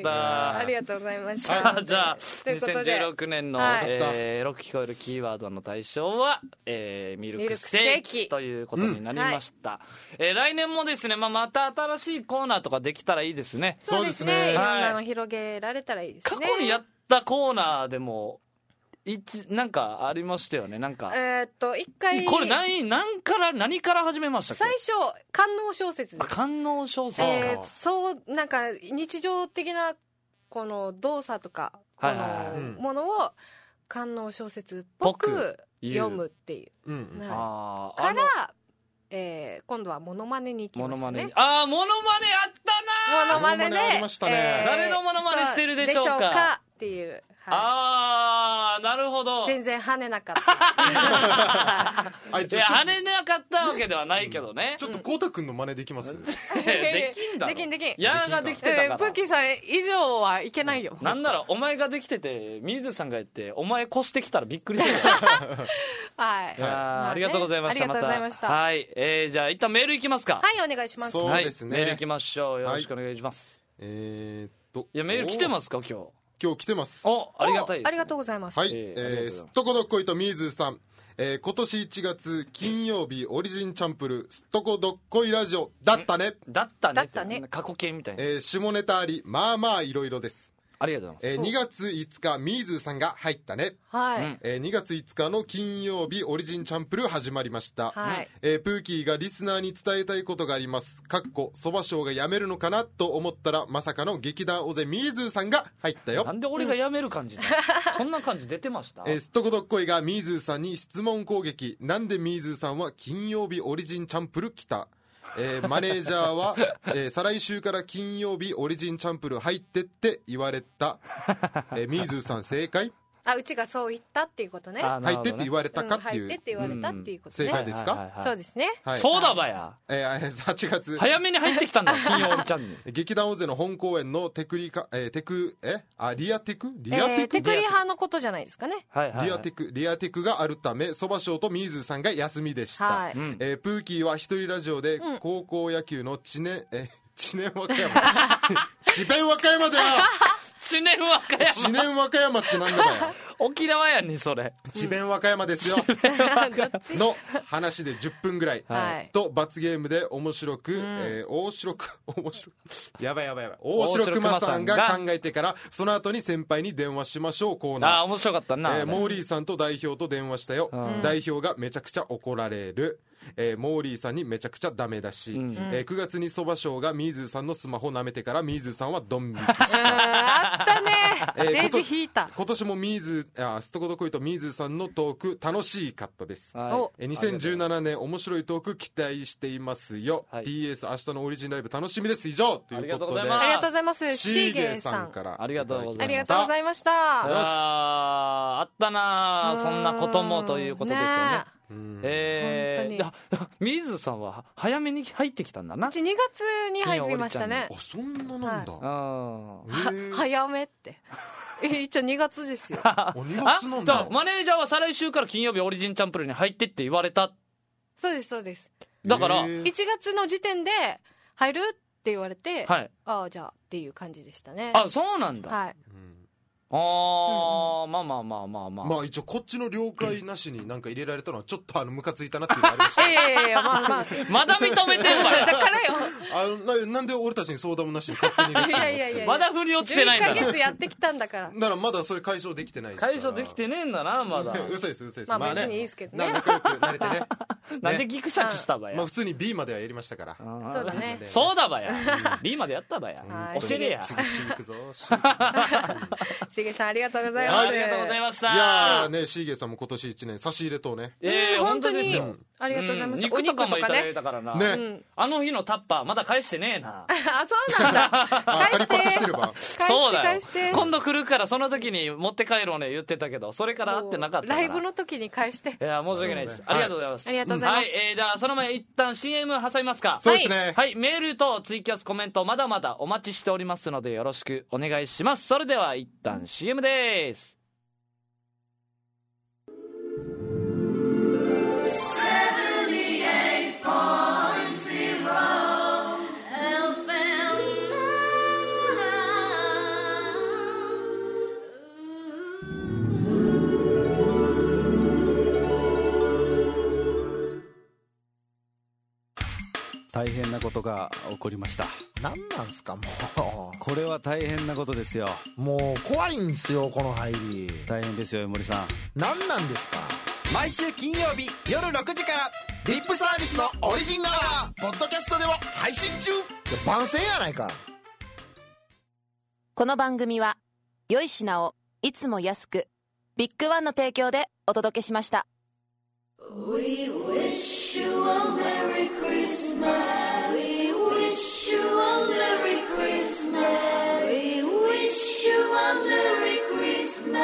ありがとうございました。 じゃあ2016年の、エロく聞こえるキーワードの対象は、ミルクセーキということになりました、来年もですね、また新しいコーナーとかできたらいいですね。 そうですね、いろんなの広げられたらいいですね。 過去にやったコーナーでもなんかありましたよね。なんか一回これ何から始めましたっけ？ 最初官能小説です。 官能小説そうなんか日常的なこの動作とかこのものを官能小説っぽく読むっていう、から、今度はモノマネに行きましたね。 モノマネあったな。 モノマネで誰のモノマネしてるでしょうかっていう。 ああ、なるほど。 全然跳ねなかった。 いや、跳ねなかったわけではないけどね。 ちょっとこうたくんの真似できます？ できんだろ。 できん。 ヤーができてたから。 プッキーさん以上はいけないよ。 なんならお前ができてて水さんがやってお前越してきたらびっくりするよ。 はい。 ありがとうございました。 ありがとうございました。 はい。じゃあ一旦メールいきますか。 はい、お願いします。 そうですね。 メールいきましょう。よろしくお願いします。いや、メール来てますか今日？ 今日来てます。 ありがたいです、ね。 ありがとうございます。 はい。すっとこどっこいとみーずーさん。今年1月金曜日オリジンチャンプルすっとこどっこいラジオだったね。 だったね。過去形みたいな。 下ネタあり、まあまあいろいろです。 ありがとうございます。 2月5日みーずーさんが入ったね。 はい。 2月5日の金曜日オリジンチャンプル始まりました。 はい。 プーキーがリスナーに伝えたいことがあります。そば賞が辞めるのかなと思ったらまさかの劇団尾瀬みーずーさんが入ったよ。 なんで俺が辞める感じだ、そんな感じ出てました？ すっとこどっこいがみーずーさんに質問攻撃。なんでみーずーさんは金曜日オリジンチャンプル来た？マネージャーは、再来週から金曜日オリジンチャンプル入ってって言われた。みーずーさん正解？ うちがそう言ったっていうことね。 入ってって言われたかっていう、 入ってって言われたっていうことね。 正解ですか？ そうですね。 そうだばや。 8月早めに入ってきたんだ。金曜チャンネル。 劇団尾瀬の本公演のリアテクテクリ派のことじゃないですかね。 リアテクがあるためそば賞とみーずーさんが休みでした。プーキーは一人ラジオで高校野球の智弁和歌山智弁和歌山だよ。 智弁和歌山。 智弁和歌山ってなんだよ。 沖縄やんにそれ。 智弁和歌山ですよ。の話で10分ぐらいと罰ゲームで面白くやばい大城熊さんが考えてからその後に先輩に電話しましょうコーナー。 面白かったな。 モーリーさんと代表と電話したよ。代表がめちゃくちゃ怒られる。モーリーさんにめちゃくちゃダメだし、9月にそば賞がみーずーさんのスマホ舐めてからみーずーさんはドン引きした。 あったね。レジ引いた。 今年もすっとこどこいとみーずーさんのトーク楽しかったです。2017年面白いトーク期待していますよ。PS 明日のオリジンライブ楽しみです。以上ということでありがとうございます。 シーゲーさんからありがとうございました。 ありがとうございました。 あったな、そんなこともということですよね。本当にみーずーさんは早めに入ってきたんだな。 うち2月に入りましたね。 そんななんだ。 早めって一応2月ですよ。 2月なんだ。 マネージャーは再来週から金曜日オリジンチャンプルに入ってって言われた。 そうですだから 1月の時点で入るって言われて、じゃあっていう感じでしたね。 そうなんだ。 まあ一応こっちの了解なしになんか入れられたのはちょっとムカついたなっていうのがありました。 いやまだ認めてんわよ。 だからよ。なんで俺たちに相談もなしに勝手に入れてるの。 まだ振り落ちてないんだ。 11ヶ月やってきたんだから。 だからまだそれ解消できてないですから。 解消できてねえんだなまだ。 嘘です。 まあ別にいいですけどね。 仲良くなれてね。 なんでギクシャクしたばや。 まあ普通に B まではやりましたから。 そうだね。 そうだばや。B までやったばや。教えれや。 次しに行くぞ。 しげさんありがとうございます。 ありがとうございました。 いやね、しげさんも今年1年差し入れとね。 本当にありがとうございます。 肉とかもいただいたからな。 ね。 あの日のタッパーまだ返してねえな。 あ、そうなんだ。返して。 そうだよ。今度来るからその時に持って帰ろうね言ってたけど、それから会ってなかったから。 ライブの時に返して。 いや申し訳ないです。ありがとうございます。 ありがとうございます。 はい、じゃあその前一旦 CM 挟みますか。 そうですね。 はい、メールとツイキャスコメントまだまだお待ちしておりますのでよろしくお願いします。それでは一旦 CM です。 大変なことが起こりました。 何なんすかもう。 これは大変なことですよ。 もう怖いんですよこの入り。 大変ですよ江森さん。 何なんですか。 毎週金曜日夜6時からリップサービスのオリジンアワーポッドキャストでも配信中。 番宣やないか。 この番組は良い品をいつも安くビッグワンの提供でお届けしました。 We wish you a Merry Christmas. We wish you a Merry Christmas. We wish you a Merry Christmas.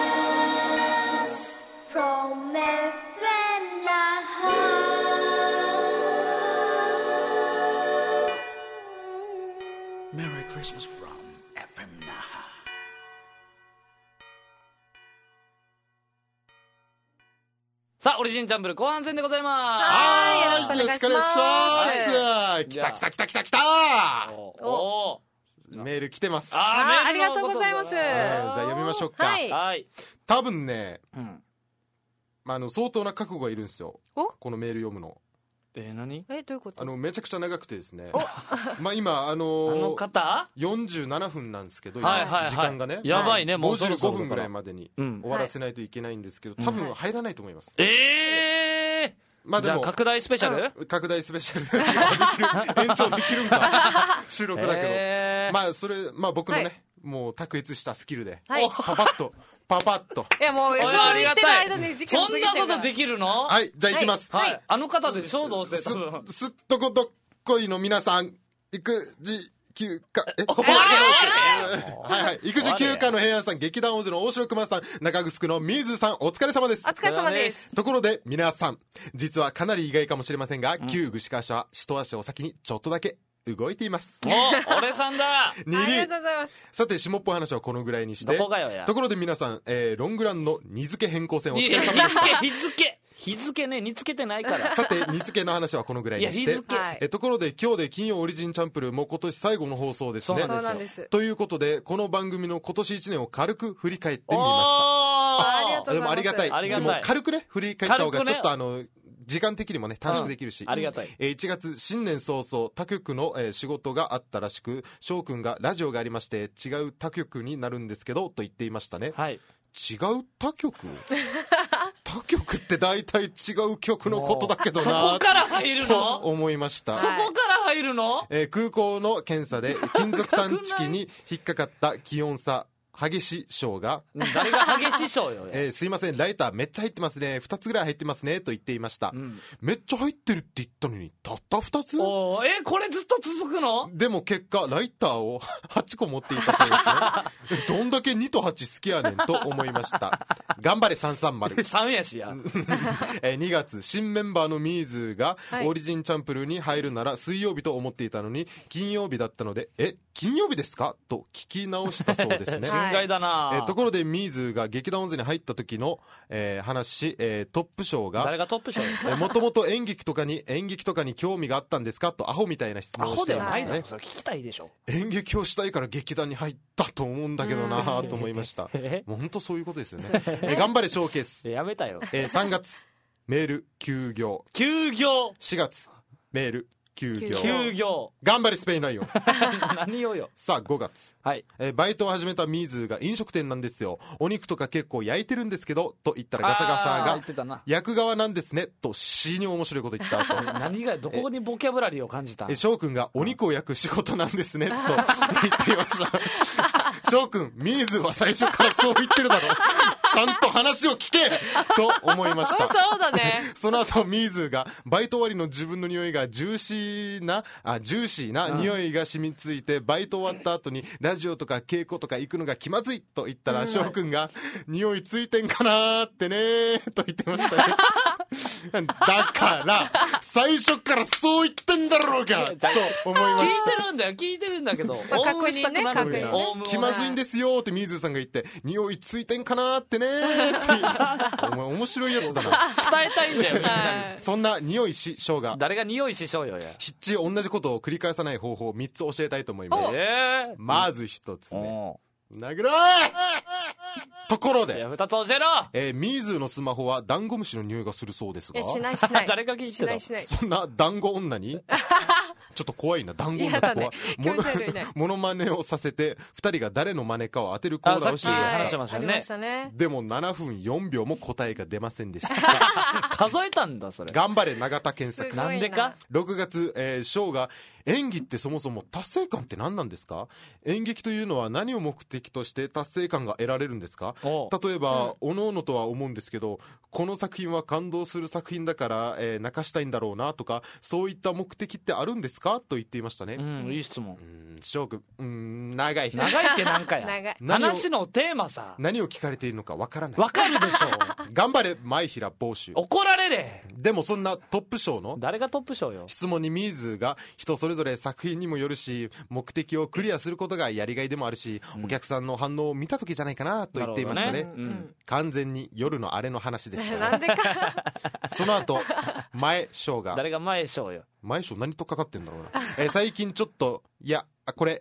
From FM Naha. Merry Christmas from FM Naha. さあオリジンチャンプル後半戦でございます。 はい、よろしくお願いします。 来たおメール来てます。 ありがとうございます。じゃあ読みましょうか。 はい。 多分ね、相当な覚悟がいるんですよこのメール読むの。 何？ どういうこと？ めちゃくちゃ長くてですね。今の方 47分なんですけど、時間がねやばいね。もう 55分ぐらいまでに終わらせないといけないんですけど、多分入らないと思います。 まあでもじゃあ拡大スペシャル？ 拡大スペシャル延長できるんか収録だけど、まあそれ僕のねもう卓越したスキルでパパッといやもうそう言ってる間に時間過ぎてるから。 そんなことできるの？ はい、じゃあ行きます。 あの方でしょどうせ。 すっとこどっこいの皆さん、育児休暇育児休暇の平安さん、劇団大勢の大城熊さん、中城の水さん、お疲れ様です。 お疲れ様です。 ところで皆さん、実はかなり意外かもしれませんが、旧具志川社は一足お先にちょっとだけ動いています。 俺さんだ。 ありがとうございます。 さて下っぽい話はこのぐらいにして、ところで皆さん、ロングランの荷付け変更線お疲れ様でした。 日付ね、煮つけてないから。 さて荷付けの話はこのぐらいにして、ところで今日で金曜オリジンチャンプルも今年最後の放送ですね。 そうなんです。 ということでこの番組の今年1年を軽く振り返ってみました。でもありがたい。でも軽くね振り返った方がちょっと時間的にもね短縮できるし、 ありがたい。 1月新年早々他局の仕事があったらしく、翔くんがラジオがありまして違う他局になるんですけどと言っていましたね。 はい。 違う他局他局って大体違う曲のことだけどな、 そこから入るのと思いました。 そこから入るの？ 空港の検査で金属探知機に引っかかった気温差激し賞が誰が激し賞よ、 すいませんライターめっちゃ入ってますね、2つぐらい入ってますねと言っていました、めっちゃ入ってるって言ったのにたった2つ。 これずっと続くの？ でも結果ライターを8個持っていたそうですねどんだけ2と8好きやねんと思いました頑張れ330 3やしや 2月新メンバーのミーズがオリジンチャンプルに入るなら水曜日と思っていたのに金曜日だったので金曜日ですかと聞き直したそうですね。 心外だな。 ところでミーズが劇団オンズに入った時の、話、トップ賞が誰がトップ賞もともと演劇とかに興味があったんですかとアホみたいな質問をしていましたね。 それ聞きたいでしょ。 演劇をしたいから劇団に入ったと思うんだけどなと思いました。もう本当そういうことですよね。頑張れショーケース。 やめたよ。 3月メール休業。 4 月メール休業。 頑張れスペインライオン。 何をよ。 さあ5月、 はい、 バイトを始めたミーズが飲食店なんですよ。お肉とか結構焼いてるんですけどと言ったらガサガサが焼く側なんですねと死に面白いこと言った後何がどこにボキャブラリーを感じた。 翔くんがお肉を焼く仕事なんですねと言っていました翔くん、ミーズは最初からそう言ってるだろちゃんと話を聞けと思いました。 そうだね。 その後ミーズがバイト終わりの自分の匂いがジューシーな匂いが染みついて、バイト終わった後にラジオとか稽古とか行くのが気まずいと言ったら、翔くんが匂いついてんかなーってねーと言ってましたねだから最初からそう言ってんだろうがと思いました。 聞いてるんだけど、 確認ね、確認ね。 気まずいんですよってミーズさんが言って、匂いついてんかなーってねーってお前面白いやつだな。 伝えたいんだよねそんな匂い師匠が誰が匂い師匠よやひっち同じことを繰り返さない方法を3つ教えたいと思います。まず1つ目、殴ろうところで 2つ教えろ。 ミーズのスマホはダンゴムシの匂いがするそうですが、 しない誰が聞いてるの。 そんなダンゴ女にちょっと怖いな、団子女って怖い。モノマネをさせて2人が誰の真似かを当てるコーナーをしていました。 話してましたね。 でも7分4秒も答えが出ませんでした数えたんだそれ。 頑張れ永田検索。 なんでか。 6月、ショーが演技ってそもそも達成感って何なんですか。演劇というのは何を目的として達成感が得られるんですか。例えば、おのおのとは思うんですけど、この作品は感動する作品だから、泣かしたいんだろうなとか、そういった目的ってあるんですかと言っていましたね。 いい質問。 翔くん、長いってなんかや話のテーマさ、 何を聞かれているのかわからない。 わかるでしょ頑張れ前平帽子。 怒られれ。 でもそんなトップ賞の誰がトップ賞よ。 質問にミーズが人それぞれ作品にもよるし、目的をクリアすることがやりがいでもあるし、お客さんの反応を見た時じゃないかなと言っていましたね。完全に夜のあれの話でしたなんでかその後前賞が誰が前賞よ。 前賞何とかかってんだろうな最近ちょっとこれ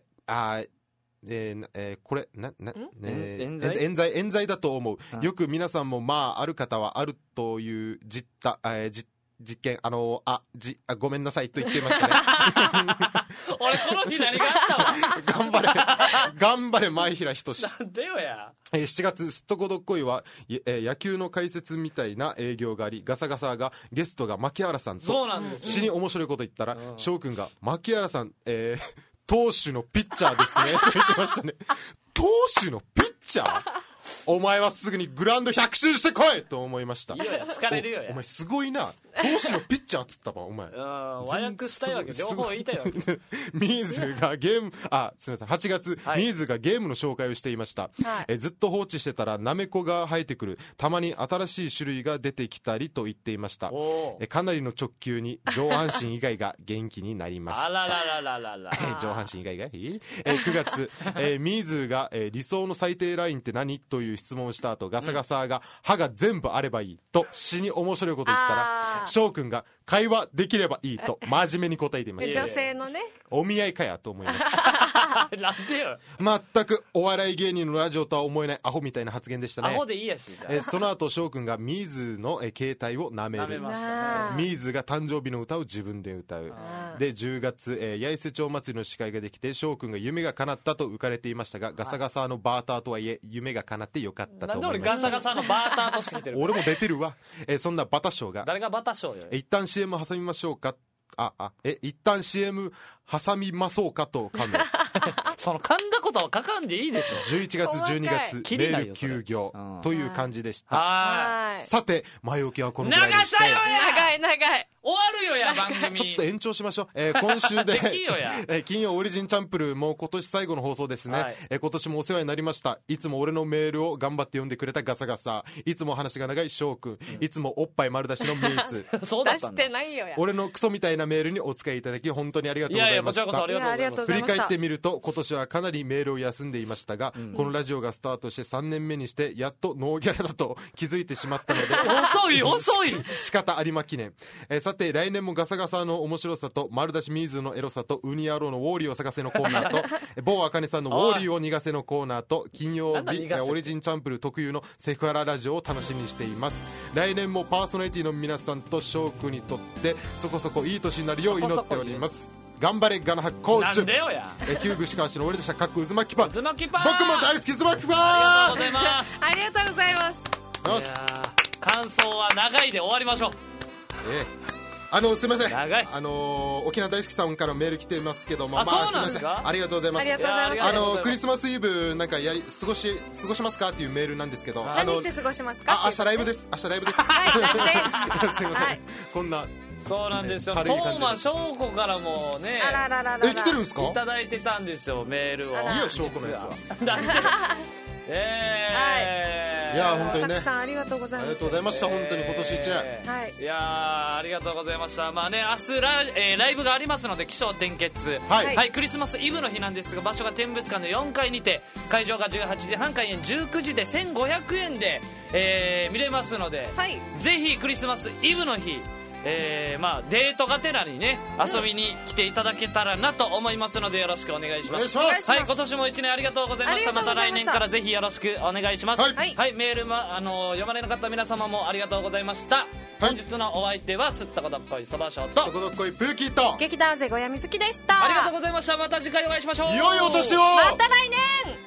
これ冤罪だと思う。よく皆さんもある方はあるという実験ごめんなさいと言っていましたね俺この日何があったわ頑張れ前平仁志。 なんでよや。 7月すっとこどっこいは野球の解説みたいな営業があり、ガサガサがゲストが牧原さんと死に面白いこと言ったら、翔くんが牧原さん投手のピッチャーですねと言ってましたね投手のピッチャーお前はすぐにグラウンド100周してこいと思いました。 いいよや、疲れるよや。 お前すごいな、投手のピッチャーっつったわお前。 和訳したいわけ、両方言いたいわけミーズがゲームすみません8月、ミーズがゲームの紹介をしていました、ずっと放置してたらナメコが生えてくる、たまに新しい種類が出てきたりと言っていました。かなりの直球に上半身以外が元気になりました。 あらららららら上半身以外が9月、ミーズが、理想の最低ラインって何という質問をした後、ガサガサが歯が全部あればいいと死に面白いこと言ったら、翔くんが会話できればいいと真面目に答えていました。 女性のね、 お見合いかやと思いましたなんでよ。 全くお笑い芸人のラジオとは思えないアホみたいな発言でしたね。 アホでいいやし。 その後翔くんがミーズの携帯を舐める。 ましたね。 ミーズが誕生日の歌を自分で歌う。で10月、八重瀬町祭りの司会ができて、翔くんが夢が叶ったと浮かれていましたが、ガサガサのバーターとはいえ夢が叶ってよかったと思います。 なんで俺ガサガサのバーターとしてきてる俺も出てるわ。そんなバタ賞が、 誰がバタ賞よ。 一旦 CM 挟みましょうか。一旦 CM 挟みまそうかと噛むその噛んだことは書かんでいいでしょ。 11月12月メール休業という感じでした。さて前置きはこのぐらいにして、 長い終わるよや番組。 ちょっと延長しましょう。今週で金曜オリジンチャンプルーも今年最後の放送ですね。今年もお世話になりました。いつも俺のメールを頑張って読んでくれたガサガサ、いつも話が長い翔くん、いつもおっぱい丸出しのミーツそうだったんだ。 出してないよや。 俺のクソみたいなメールにお使いいただき本当にありがとうございいました。 こちらこそありがとうございます。 振り返ってみると今年はかなりメールを休んでいましたが、このラジオがスタートして3年目にしてやっとノーギャラだと気づいてしまったので遅い仕方ありま記念。さて来年もガサガサの面白さと丸出しミーズのエロさとウニ野郎のウォーリーを探せのコーナーと某あかねさんのウォーリーを逃がせのコーナーと金曜日オリジンチャンプル特有のセクハララジオを楽しみにしています。来年もパーソナリティの皆さんと翔くんにとってそこそこいい年になるよう祈っております。頑張れガナハコーチ。 なんでよや。 旧串川市の俺でした。かっこ渦巻きパン。 渦巻きパン。 僕も大好き渦巻きパン。 ありがとうございます。 ありがとうございます。 いや感想は長いで終わりましょう。 すいません、 長い。 沖縄大好きさんからメール来てますけども、 そうなんですか。 ありがとうございます。 ありがとうございます。 クリスマスイブなんか過ごしますかっていうメールなんですけど、 何して過ごしますか。 明日ライブです。明日ライブです。 はい、 すいません、こんな。 そうなんですよ。トーマ翔子からもね、 来てるんですか。 いただいてたんですよ、メールを。 いや翔子のやつは。 いや本当にね、 たくさんありがとうございます。 ありがとうございました。本当に今年1年、 いやありがとうございました。まあね、明日ライブがありますので、起承転結、はいクリスマスイブの日なんですが、場所が天物館の4階にて、会場が18時半開演、19時で1500円で、見れますので、ぜひクリスマスイブの日、デートがてらにね遊びに来ていただけたらなと思いますので、よろしくお願いします。はい、今年も1年ありがとうございました。また来年からぜひよろしくお願いします。はい、メールも読まれなかった皆様もありがとうございました。本日のお相手はすったこどっこいそばしょうとすったこどっこいプーキーと劇団生小屋みずきでした。 ありがとうございました。また次回お会いしましょう。 良いお年を。 また来年。